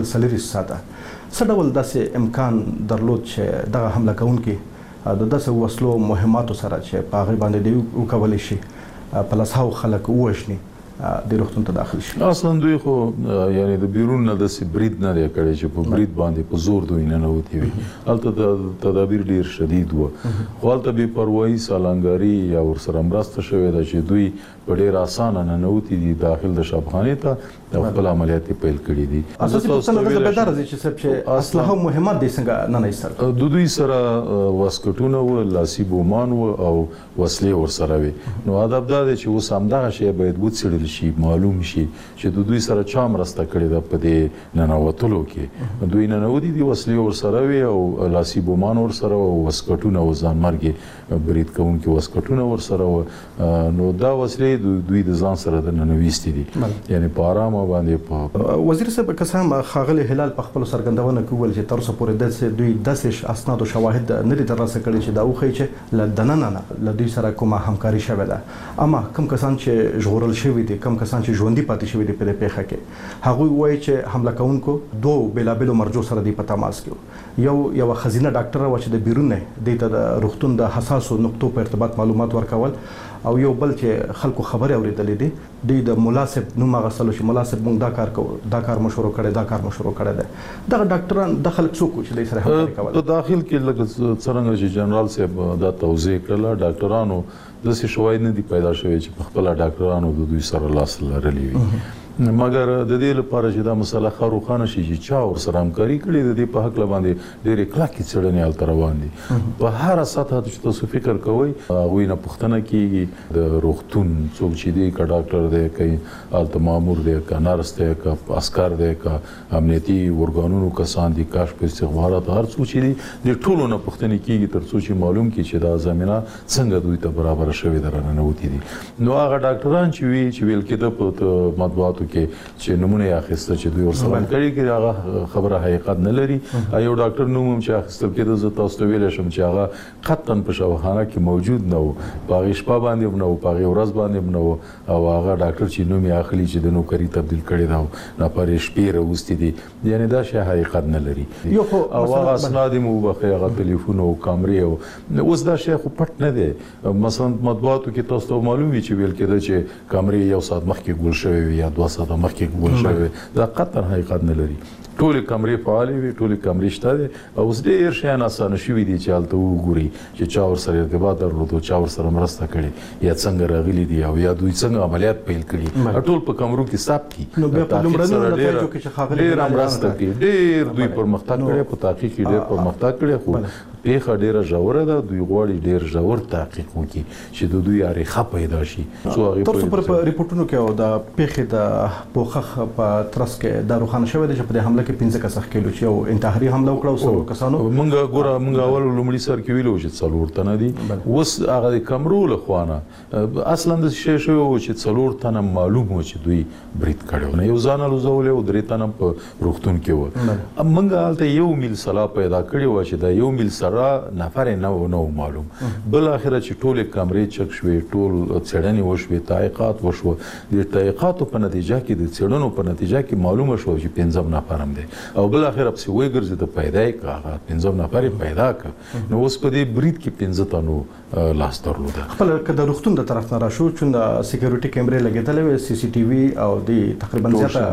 سلیری ساده څه ډول داسې امکان درلود چې دغه حمله کوونکي د داسې وسلو مهماتو سره چې په هغې باندې دی وکولی شي په لسهاو خلک ووژني د روغتون ته داخل شي. اصلا دوی خو یعنی د بیرون نه داسې برید نه دی کړی چې په برید باندې په زور دوی ننوتي وي. هلته تدابیر ډېر شدید وو خو هلته بې پروایي سالنګاري یا ورسره مرسته شوې ده چې دوی په ډېر اسانه ننوتي دي داخل د شبخانې ته او خپل عملیات یې پیل کړي دي. اساسي پوښتنه دغه بیداره دی چې صاحب چې اسلحه او مهمات دې څنګه ننایستل؟ د دوی سره واسکټونه وو، لاسي بومان وو او وسلې ورسره وي. نو ادب دا دی چې اوس همدغه شی باید وڅېړل شي، معلوم شي چې د دوی سره چا مرسته کړې ده په دې ننوتلو کې. دوی ننوتي دي، وسلې ورسره وي او لاسي بومان ورسره او واسکټونه او ځانمرګي برید کوونکي واسکټونه ورسره وو. نو دا وسلې دوی د ځان سره د ننویستې دي، یعنی په ارامه باندې. په وزیر صاحب که څه هم ښاغلی هلال په خپلو څرګندونه کې وویل چې تر اوسه پورې دوی داسې اسناد او شواهد نه دي ترلاسه کړي چې دا وښیي چې له دننه نه له دوی سره کومه همکاري شوې ده. اما کوم کسان چې ژغورل شوي دي، کوم کسان چې ژوندي پاتې شوي دي په دې پیښه کې، هغوی وایي چې حمله کوونکو دوو بېلابېلو مرجو سره دوی په تماس کې وو. یوه ښځینه ډاکټره وه چې د بیرون نه دوی ته د روغتون د حساسو نقطو په ارتباط معلومات ورکول، او یو بل چې خلکو خبرې اورېدلې دي دوی د ملا صاحب نوم اخیستلو چې ملا صاحب موږ دا کار کوو، دا کار مو شروع کړی، دا کار مو شروع کړی دی. دغه ډاکټران د خلک څوک وو چې دوی سره همکاري کوله؟ په داخل کې لکه څرنګه چې جنرال صاحب دا توضیح کړله، ډاکټرانو داسې شواهد نه دي پیدا شوي چې په خپله ډاکټرانو د دوی سره لاس لرلی وي. مګر د دې لپاره چې دا مسله ښه روښانه شي چې چا ورسره همکاري کړې د دې په هکله باندې ډېرې کلکې څېړنې هلته روان دي. په هره سطحه چې تاسو فکر کوئ هغوی نه پوښتنه کېږي د روغتون څوک چې دی، که ډاکټر دی، که هلته مامور دی، که نرس دی، که عسکر دی، که امنیتي ارګانونو کسان دي، کشف استخبارات، هر څوک چې دي د ټولو نه پوښتنې کېږي تر څو چې معلوم کړي چې دا زمینه څنګه دوی ته برابره شوې ده، راننوتي دي. نو هغه ډاکټران چې وي چې ویل کېده په مطبوعاتو کې چې نمونه یې اخیسته چې دوی ورسره همکاري کړې، هغه خبره حقیقت نه لري. یو ډاکټر نوم هم چې اخیستل کېده زه تاسو ته ویلی شم چې هغه قطعا په شفاخانه کې موجود نه و، په هغې شپه باندې هم نه و، په هغې ورځ باندې هم نه و. او هغه ډاکټر چې نوم یې اخلي چې د نوکري تبدیل کړی ده او ناپارې شپې راوستې دي، یعنې دا شی حقیقت نه لري. او هغه اسناد یې مو وبخئ، هغه تلیفون او کامرې او اوس دا شی خو پټ نه دی. مثلا مطبوعاتو کې تاسو ته معلوم وي چې ویل کېده چې کامرې یو ساعت مخکې ګول شوې وي یا 2 ساعته مخکې ګول شوی، دا قطعا حقیقت نه لري. ټولې کمرې فعالې وي، ټولې کمرې شته دي. اوس ډېر شیان اسانه شوي دي چې هلته وګوري چې چا ورسره ارتباط درلود او چا ورسره مرسته کړې یا څنګه راغلي دي او یا دوی څنګه عملیات پیل کړي، ټول په کمرو کې ثبت کړي. نو بیا په لومړنیو نتایجو کې چې ښاغلي ډېره مرسته کوي، ډېر دوی پرمختګ کړی، په تحقیق کې ډېر پرمختګ کړی. خو پیښه ډېره ژوره ده، دوی غواړي ډېر ژور تحقیق وکړي چې د دوی اریخه پیدا شي. تاسو پر ریپورټونو کې او د پیښې د پوښښ په ترڅ کې دا روښانه شوی دی چې په دې حمله کې 15 کسان ښکېلو چې یو انتحاري حمله وکړه او څلور کسانو. موږ اول لومړي سر کې ویلو چې 4 تنه دي. اوس هغه د کمرو له خوانه اصلا د شی شوی و چې 4 تنه معلوم و چې دوی برید کړی و، یو ځان الوزول او 3 تنه په روغتون کې و. موږ هلته یو میل سلا پیدا کړی و چې دا یو میل سره نفر نه معلوم. بل اخره چې ټولې کمرې چک شوې، ټول څېړنې وشوې، تحقیقات وشوه. د تحقیقاتو په نتیجه کې د څېړنو په نتیجه کې معلومه شوه چې 15 نفر هم دی او بل اخره پسې وګرځېده پیدا یې کړه، هغه 15 نفر یې پیدا کړه. نو اوس په دې برید کې 15 تنو لاس درلوده. خپل که د روغتون د طرف نه راشو چون د سکیورټي کیمرې لګېدلې وې، سی سی ټي وي او د تقریبا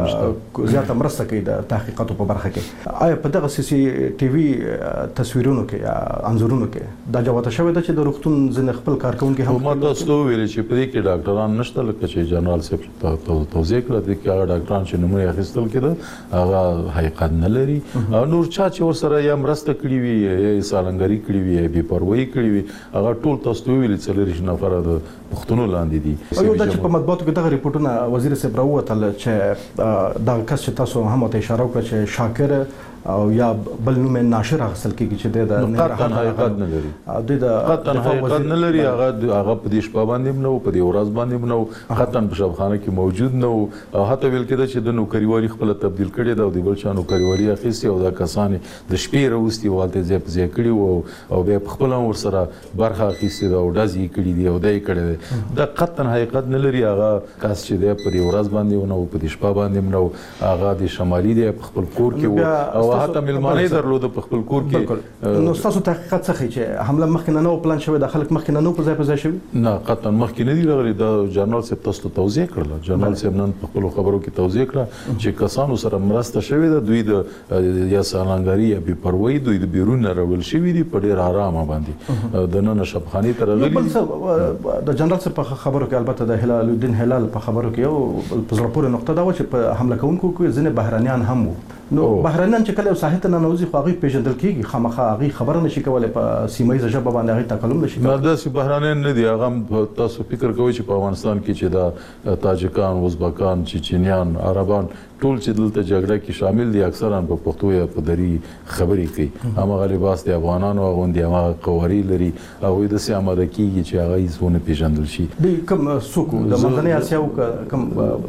زیاته مرسته کوي د تحقیقاتو په برخه کې. آیا په دغه سی سی ټي وي تصویرونو کې یا انځورونو کې دا جوته شوې ده چې د روغتون ځینې خپل کارکونکي هم؟ ما تاسو ته وویل چې په دې کې ډاکټران نشته، لکه چې جنرال صاحب توضیح کړه دې کې هغه ډاکټران چې نمونه اخیستل کېده هغه حقیقت نه لري. نور چا چې ورسره یا مرسته کړې وي یا سالنګري کړې وي یا بې پروایي کړې وي، هغه ټول تاسو ته وویل 40 نفره د پښتنو لاندې دي. یو دا چې په مطبوعاتو کې دغه ریپورټونه وزیر صاحب راووتل چې دغه کس چې تاسو هم ته اشاره وکړه چې شاکر او یا بل نوم ناشر اخیستل کیږي چې د قطعا حقیقت نه لري قطعا حقیقت نه لري. هغه په دې شپه باندې نو په دې ورځ باندې نو قطعا په شبخانه کې موجود نو او حتی ویل کېده چې د نوکریوالي خپل تبدیل کړي دا د بل چا نوکریوالي اخیستي او دا کسان د شپې راوستي والته ځای کړي او بیا په خپل ور سره برخه اخیستي دا او دازي کړي دی او دای کړي دا قطعا حقیقت نه لري. هغه کاس چې د په دې ورځ باندې نو په دې شپه باندې نو هغه د شمالي دی په خپل کور کې او حتی ملمانه درلود په خپل کور کې. نو تاسو تحقیقات څه چې حمله مخکې نه پلان شوی د خلک مخکې نه په ځای شوی نه قطعا مخکې نه دی راغلی. دا جنرال صاحب تاسو ته توضیح کړل. جنرال صاحب نن په خپل خبرو کې توضیح کړه چې کسانو سره مرسته شوې ده دوی د یا سالنګاری یا بې پروایي دوی د بیرون راول شوی دي په ډیر آرام باندې د نن شبخاني تر غلي. د جنرال صاحب په خبرو کې البته د هلال الدین هلال په خبرو کې یو په زړه پورې نقطه دا و چې په حمله کوونکو کې ځینې بهرانيان هم وو. نو بهرانيان چې کله ساحه ته ننوځي خو هغه پیژندل کیږي خامخا هغه خبره نشي کولای په سیمایي ژبه باندې هغه تکلم نشي کولای. دا سی بهرانيان نه دي. هغه تاسو فکر کوئ چې په افغانستان کې چې دا تاجکان ازبکان چچنیان عربان ټول چې دلته جګړه کې شامل دي اکثرا په پښتو یا په دری خبرې کوي. هغه لباس د افغانانو غوندي هغه قواري لري او د سي آماده کیږي چې هغه یې پیژندل شي. د کوم سوکو د منځنۍ اسیا او کوم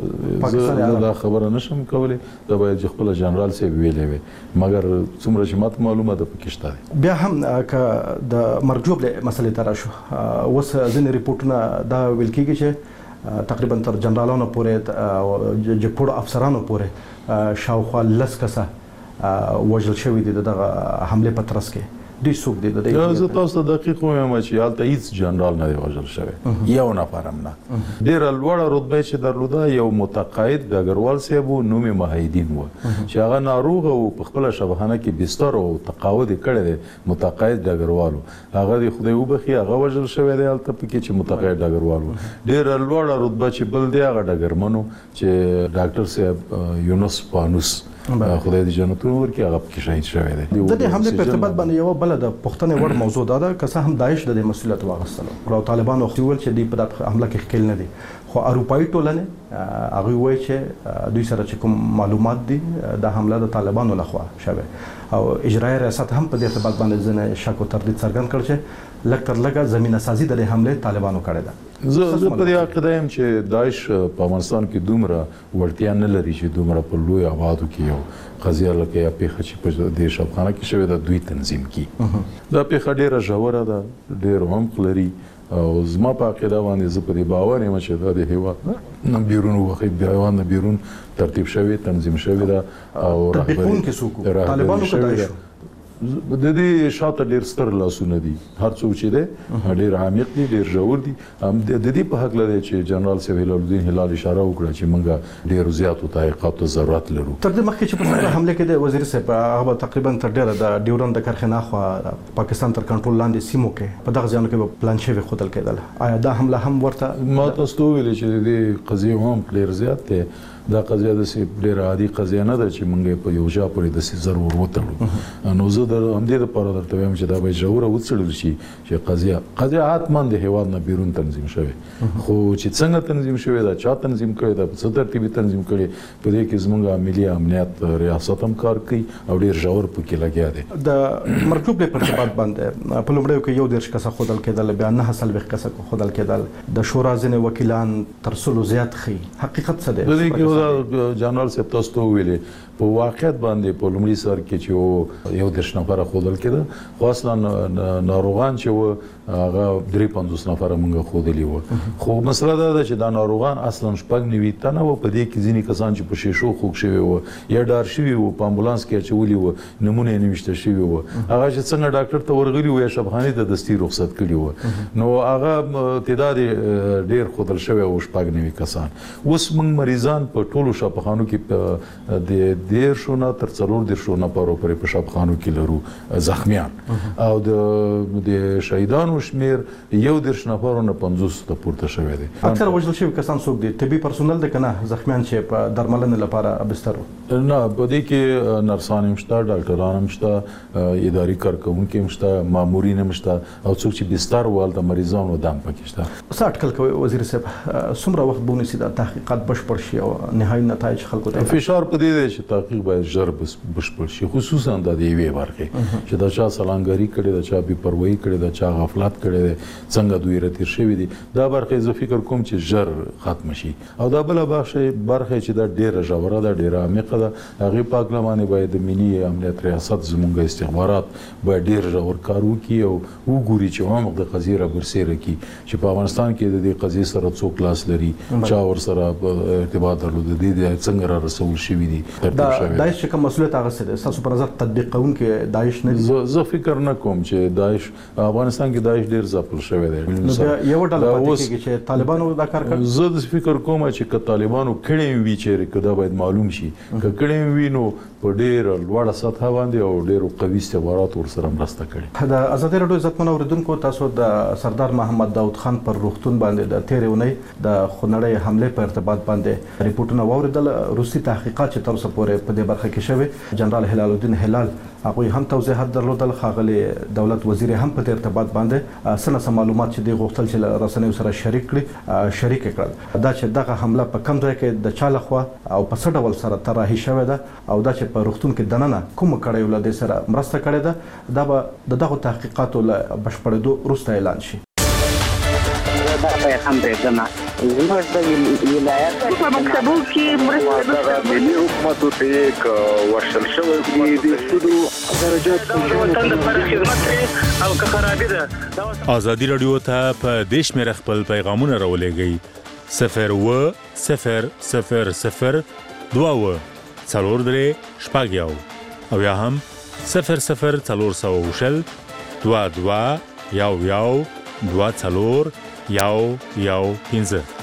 پاکستان دا خبره نشم کولای. دا باید خپل جنرال سي ویلې وي مګر څومره چې ماته معلومه ده پکې شته. بیا هم ک د مرجوب له مسلې تر شو وس ځینې ریپورتونه دا ویل کیږي چې تقریبا تر جنرالانو پورې جګپوړو افسرانو پورې شاوخوا لس کسه وژل شوي دي دغه حمله په ترڅ کې. دوی څوک دي د زه تاسو ته دقیق وایم چې هلته هیڅ جنرال نه دی وژل شوی یو نفر هم نه. ډېره لوړه رتبه چې درلوده یو متقاعد ډګروال صاحب و نوم یې محیدین و چې هغه ناروغه و په خپله شبخانه کې بستر او تقاعد یې کړی دی متقاعد ډګروال و. هغه د خدای وبخي هغه وژل شوی دی هلته پکې چې متقاعد ډګروال و. ډېره لوړه رتبه چې بل دی هغه ډګرمن و چې ډاکټر صاحب یونس پانوس خدای دې جنتونه ورکړي هغه پکې شهید شوی دی. د دې حملې په ارتباط باندې یو بل د پښتنې وړ موضوع ده که څه هم داعش د مسؤلیت واخیستلو او طالبانو ویل چې دوی په دغه حمله کې ښکیل نه دي خو اروپایي ټولنې هغوی وایي چې دوی سره چې کوم معلومات دي د حمله د طالبانو لخوا شوی او اجرایي ریاست هم په دې ارتباط باندې ځینې شک او تردید څرګند کړ چې لږ تر لږه زمینه سازي د حملې طالبانو کړې ده. زه په دې عقیده یم چې داعش په افغانستان کې دومره وړتیا نه لري چې دومره په لوی آبادو کې یو قضیه لکه یا پیښه چې په دې شبخانه کې شوې ده دوی تنظیم کړي. دا پیښه ډیره ژوره ده ډېر عمق لري او زما په عقیده باندې زه په دې باور یم چې دا د هېواد نه بیرون وخت هېواد نه بیرون ترتیب شوی تنظیم شوی ده او طالبانو کې د دې شاته ډېر ستر لاسونه دي. هر څوک چې دی ډېر عمیق دي ډېر ژور دي. د دې په حق لري چې جنرال صاحب هلال الدین هلال اشاره وکړه چې موږ ډېرو زیاتو تحقیقاتو ضرورت لرو. تر دې مخکې چې په حمله کې د وزیر صاحب هغه تقریبا تر ډېره د ډیورند د کارخانه خوا پاکستان تر کنټرول لاندې سیمو کې په دغه ځایونو کې پلان شوی ښودل کېدل. آیا دا حمله هم ورته ما تاسو ته ویلې چې د دې قضیې هم ډېر زیات دی. دا قضیه داسې ډېره عادي قضیه نه ده چې موږ په یو ځای پورې داسې زر ور وتړو. نو زه د همدې دپاره درته وایم چې دا باید ژوره وڅېړل شي چې قضیه حتما د هېواد نه بیرون تنظیم شوې خو چې څنګه تنظیم شوې ده چا تنظیم کړې ده په څه ترتیب تنظیم کړې په دې کې زموږ ملي امنیت ریاست هم کار کوي او ډېر ژور پکې لګیا دی. د مرکوب په ارتباط باندې په لومړیو کې 11 کسه ښودل کېدل بیا 9 کسه ښودل کېدل د شورا ځینې وکیلان تر سلو زیات ښیي حقیقت څه دی؟ جنرال صاحب تاسو ته ویلې په واقعیت باندې په لومړي سر کې چې یو 10 نفره ښودل کېده خو اصلا ناروغان چې و هغه 53 نفره موږ ښودلي وو. خو مسله دا ده چې دا ناروغان اصلا 90 تنه وو. په دې کې ځینې کسان چې په شیشو خوږ شوي وو یا ډار شوي وو په امبولانس کې اچولي وو نمونه یې نوشته شوي وو هغه چې څنګه ډاکټر ته ورغلي وو یا شبخانې ته دستي رخصت کړي وو نو هغه تعداد ډېر ښودل شوی وو 90 کسان. اوس موږ مریضان په ټولو شبخانو کې د 10 نه تر 40 نفرو پورې په شبخانو کې لرو زخمیان او د شهیدانو شمیر 11 نفرو نه 50 ته پورته شوی دی. اکثر وژل شوي کسان څوک دي؟ طبي پرسونل دي که نه زخمیان چې په درملنې لپاره بستر وو؟ نه په دې کې نرسان هم شته ډاکټران هم شته اداري کارکوونکي هم شته مامورین هم شته او څوک چې بستر وو هلته مریضانو دم پکې شته. څه اټکل کوئ وزیر صاحب څومره وخت به ونیسي دا تحقیقات بشپړ شي او نهایي نتایج خلکو ته؟ فشار په دې دی چې تحقیق باید ژر بشپړ شي، خصوصا د یوې برخې چې د چا سلانګری کړي، د چا بې پروايي کړي، د چا غفلت کړي دي، څنګه دوی راتیر شوی دي، دا برخه زه فکر کوم چې ژر ختم شي. او دا بل برخه چې دا ډیره ژوره ده، ډیره عمیقه ده، هغه پاکلمانه باید د ملي امنیت ریاست زموږ استخبارات باید ډیر ژور کار وکړي او وګوري چې عمق د قضیې را برسېره کړي چې په افغانستان کې د دې قضیې سره څوک لاس لري، چا ورسره ارتباط درلود، د دې څنګه را رسول شوي دي. دا داعش چې کوم مسؤلیت اخیستی دی ستاسو په نظر تطبیق کوونکي داعش نه دي؟ زه فکر نه کوم چې داعش افغانستان کې داعش ډیر ځپل شوی دی. نو یو ډله پاتې کېږي چې طالبانو دا کار کوي. زه فکر کوم چې که طالبانو کړي وي چې دا باید معلوم شي، که کړي وي نو په ډیر لوړه سطح باندې او ډیر قوي استخبارات ورسره مرسته کړي. د ازادي راډیو عزتمن اوریدونکو، تاسو د سردار محمد داود خان پر روغتون باندې د تیرې اونۍ د خونړۍ حمله په ارتباط باندې ریپورتونه واوریدل. روسي تحقیقات چې تر اوسه پورې په دې برخه کې شوي، جنرال هلال الدین هلال هغوی هم توضیحات درلودل، ښاغلي دولت وزیر هم په دې ارتباط باندې څه معلومات چې دوی غوښتل چې له رسنیو سره شریک کړل. دا چې دغه حمله په کوم ځای کې د چا لخوا او په څه ډول سره طراحي شوې ده او دا چې په روغتون کې دننه کومه کړۍ له دې سره مرسته کړې ده، دا به د دغو تحقیقاتو له بشپړېدو وروسته اعلان شي. هم دې زموږ د ولایت په مکتبو کې مرسته ملي حکومتو ته یک ورشل شوی دی د سودو درجات وطن لپاره خدمت او که خرابې ده. ازادي راډیو ته په دیش مې خپل پیغامونه راولېږئ 02000 22 4 شپږ او یا هم 00400 22 یو 2 4 1 15.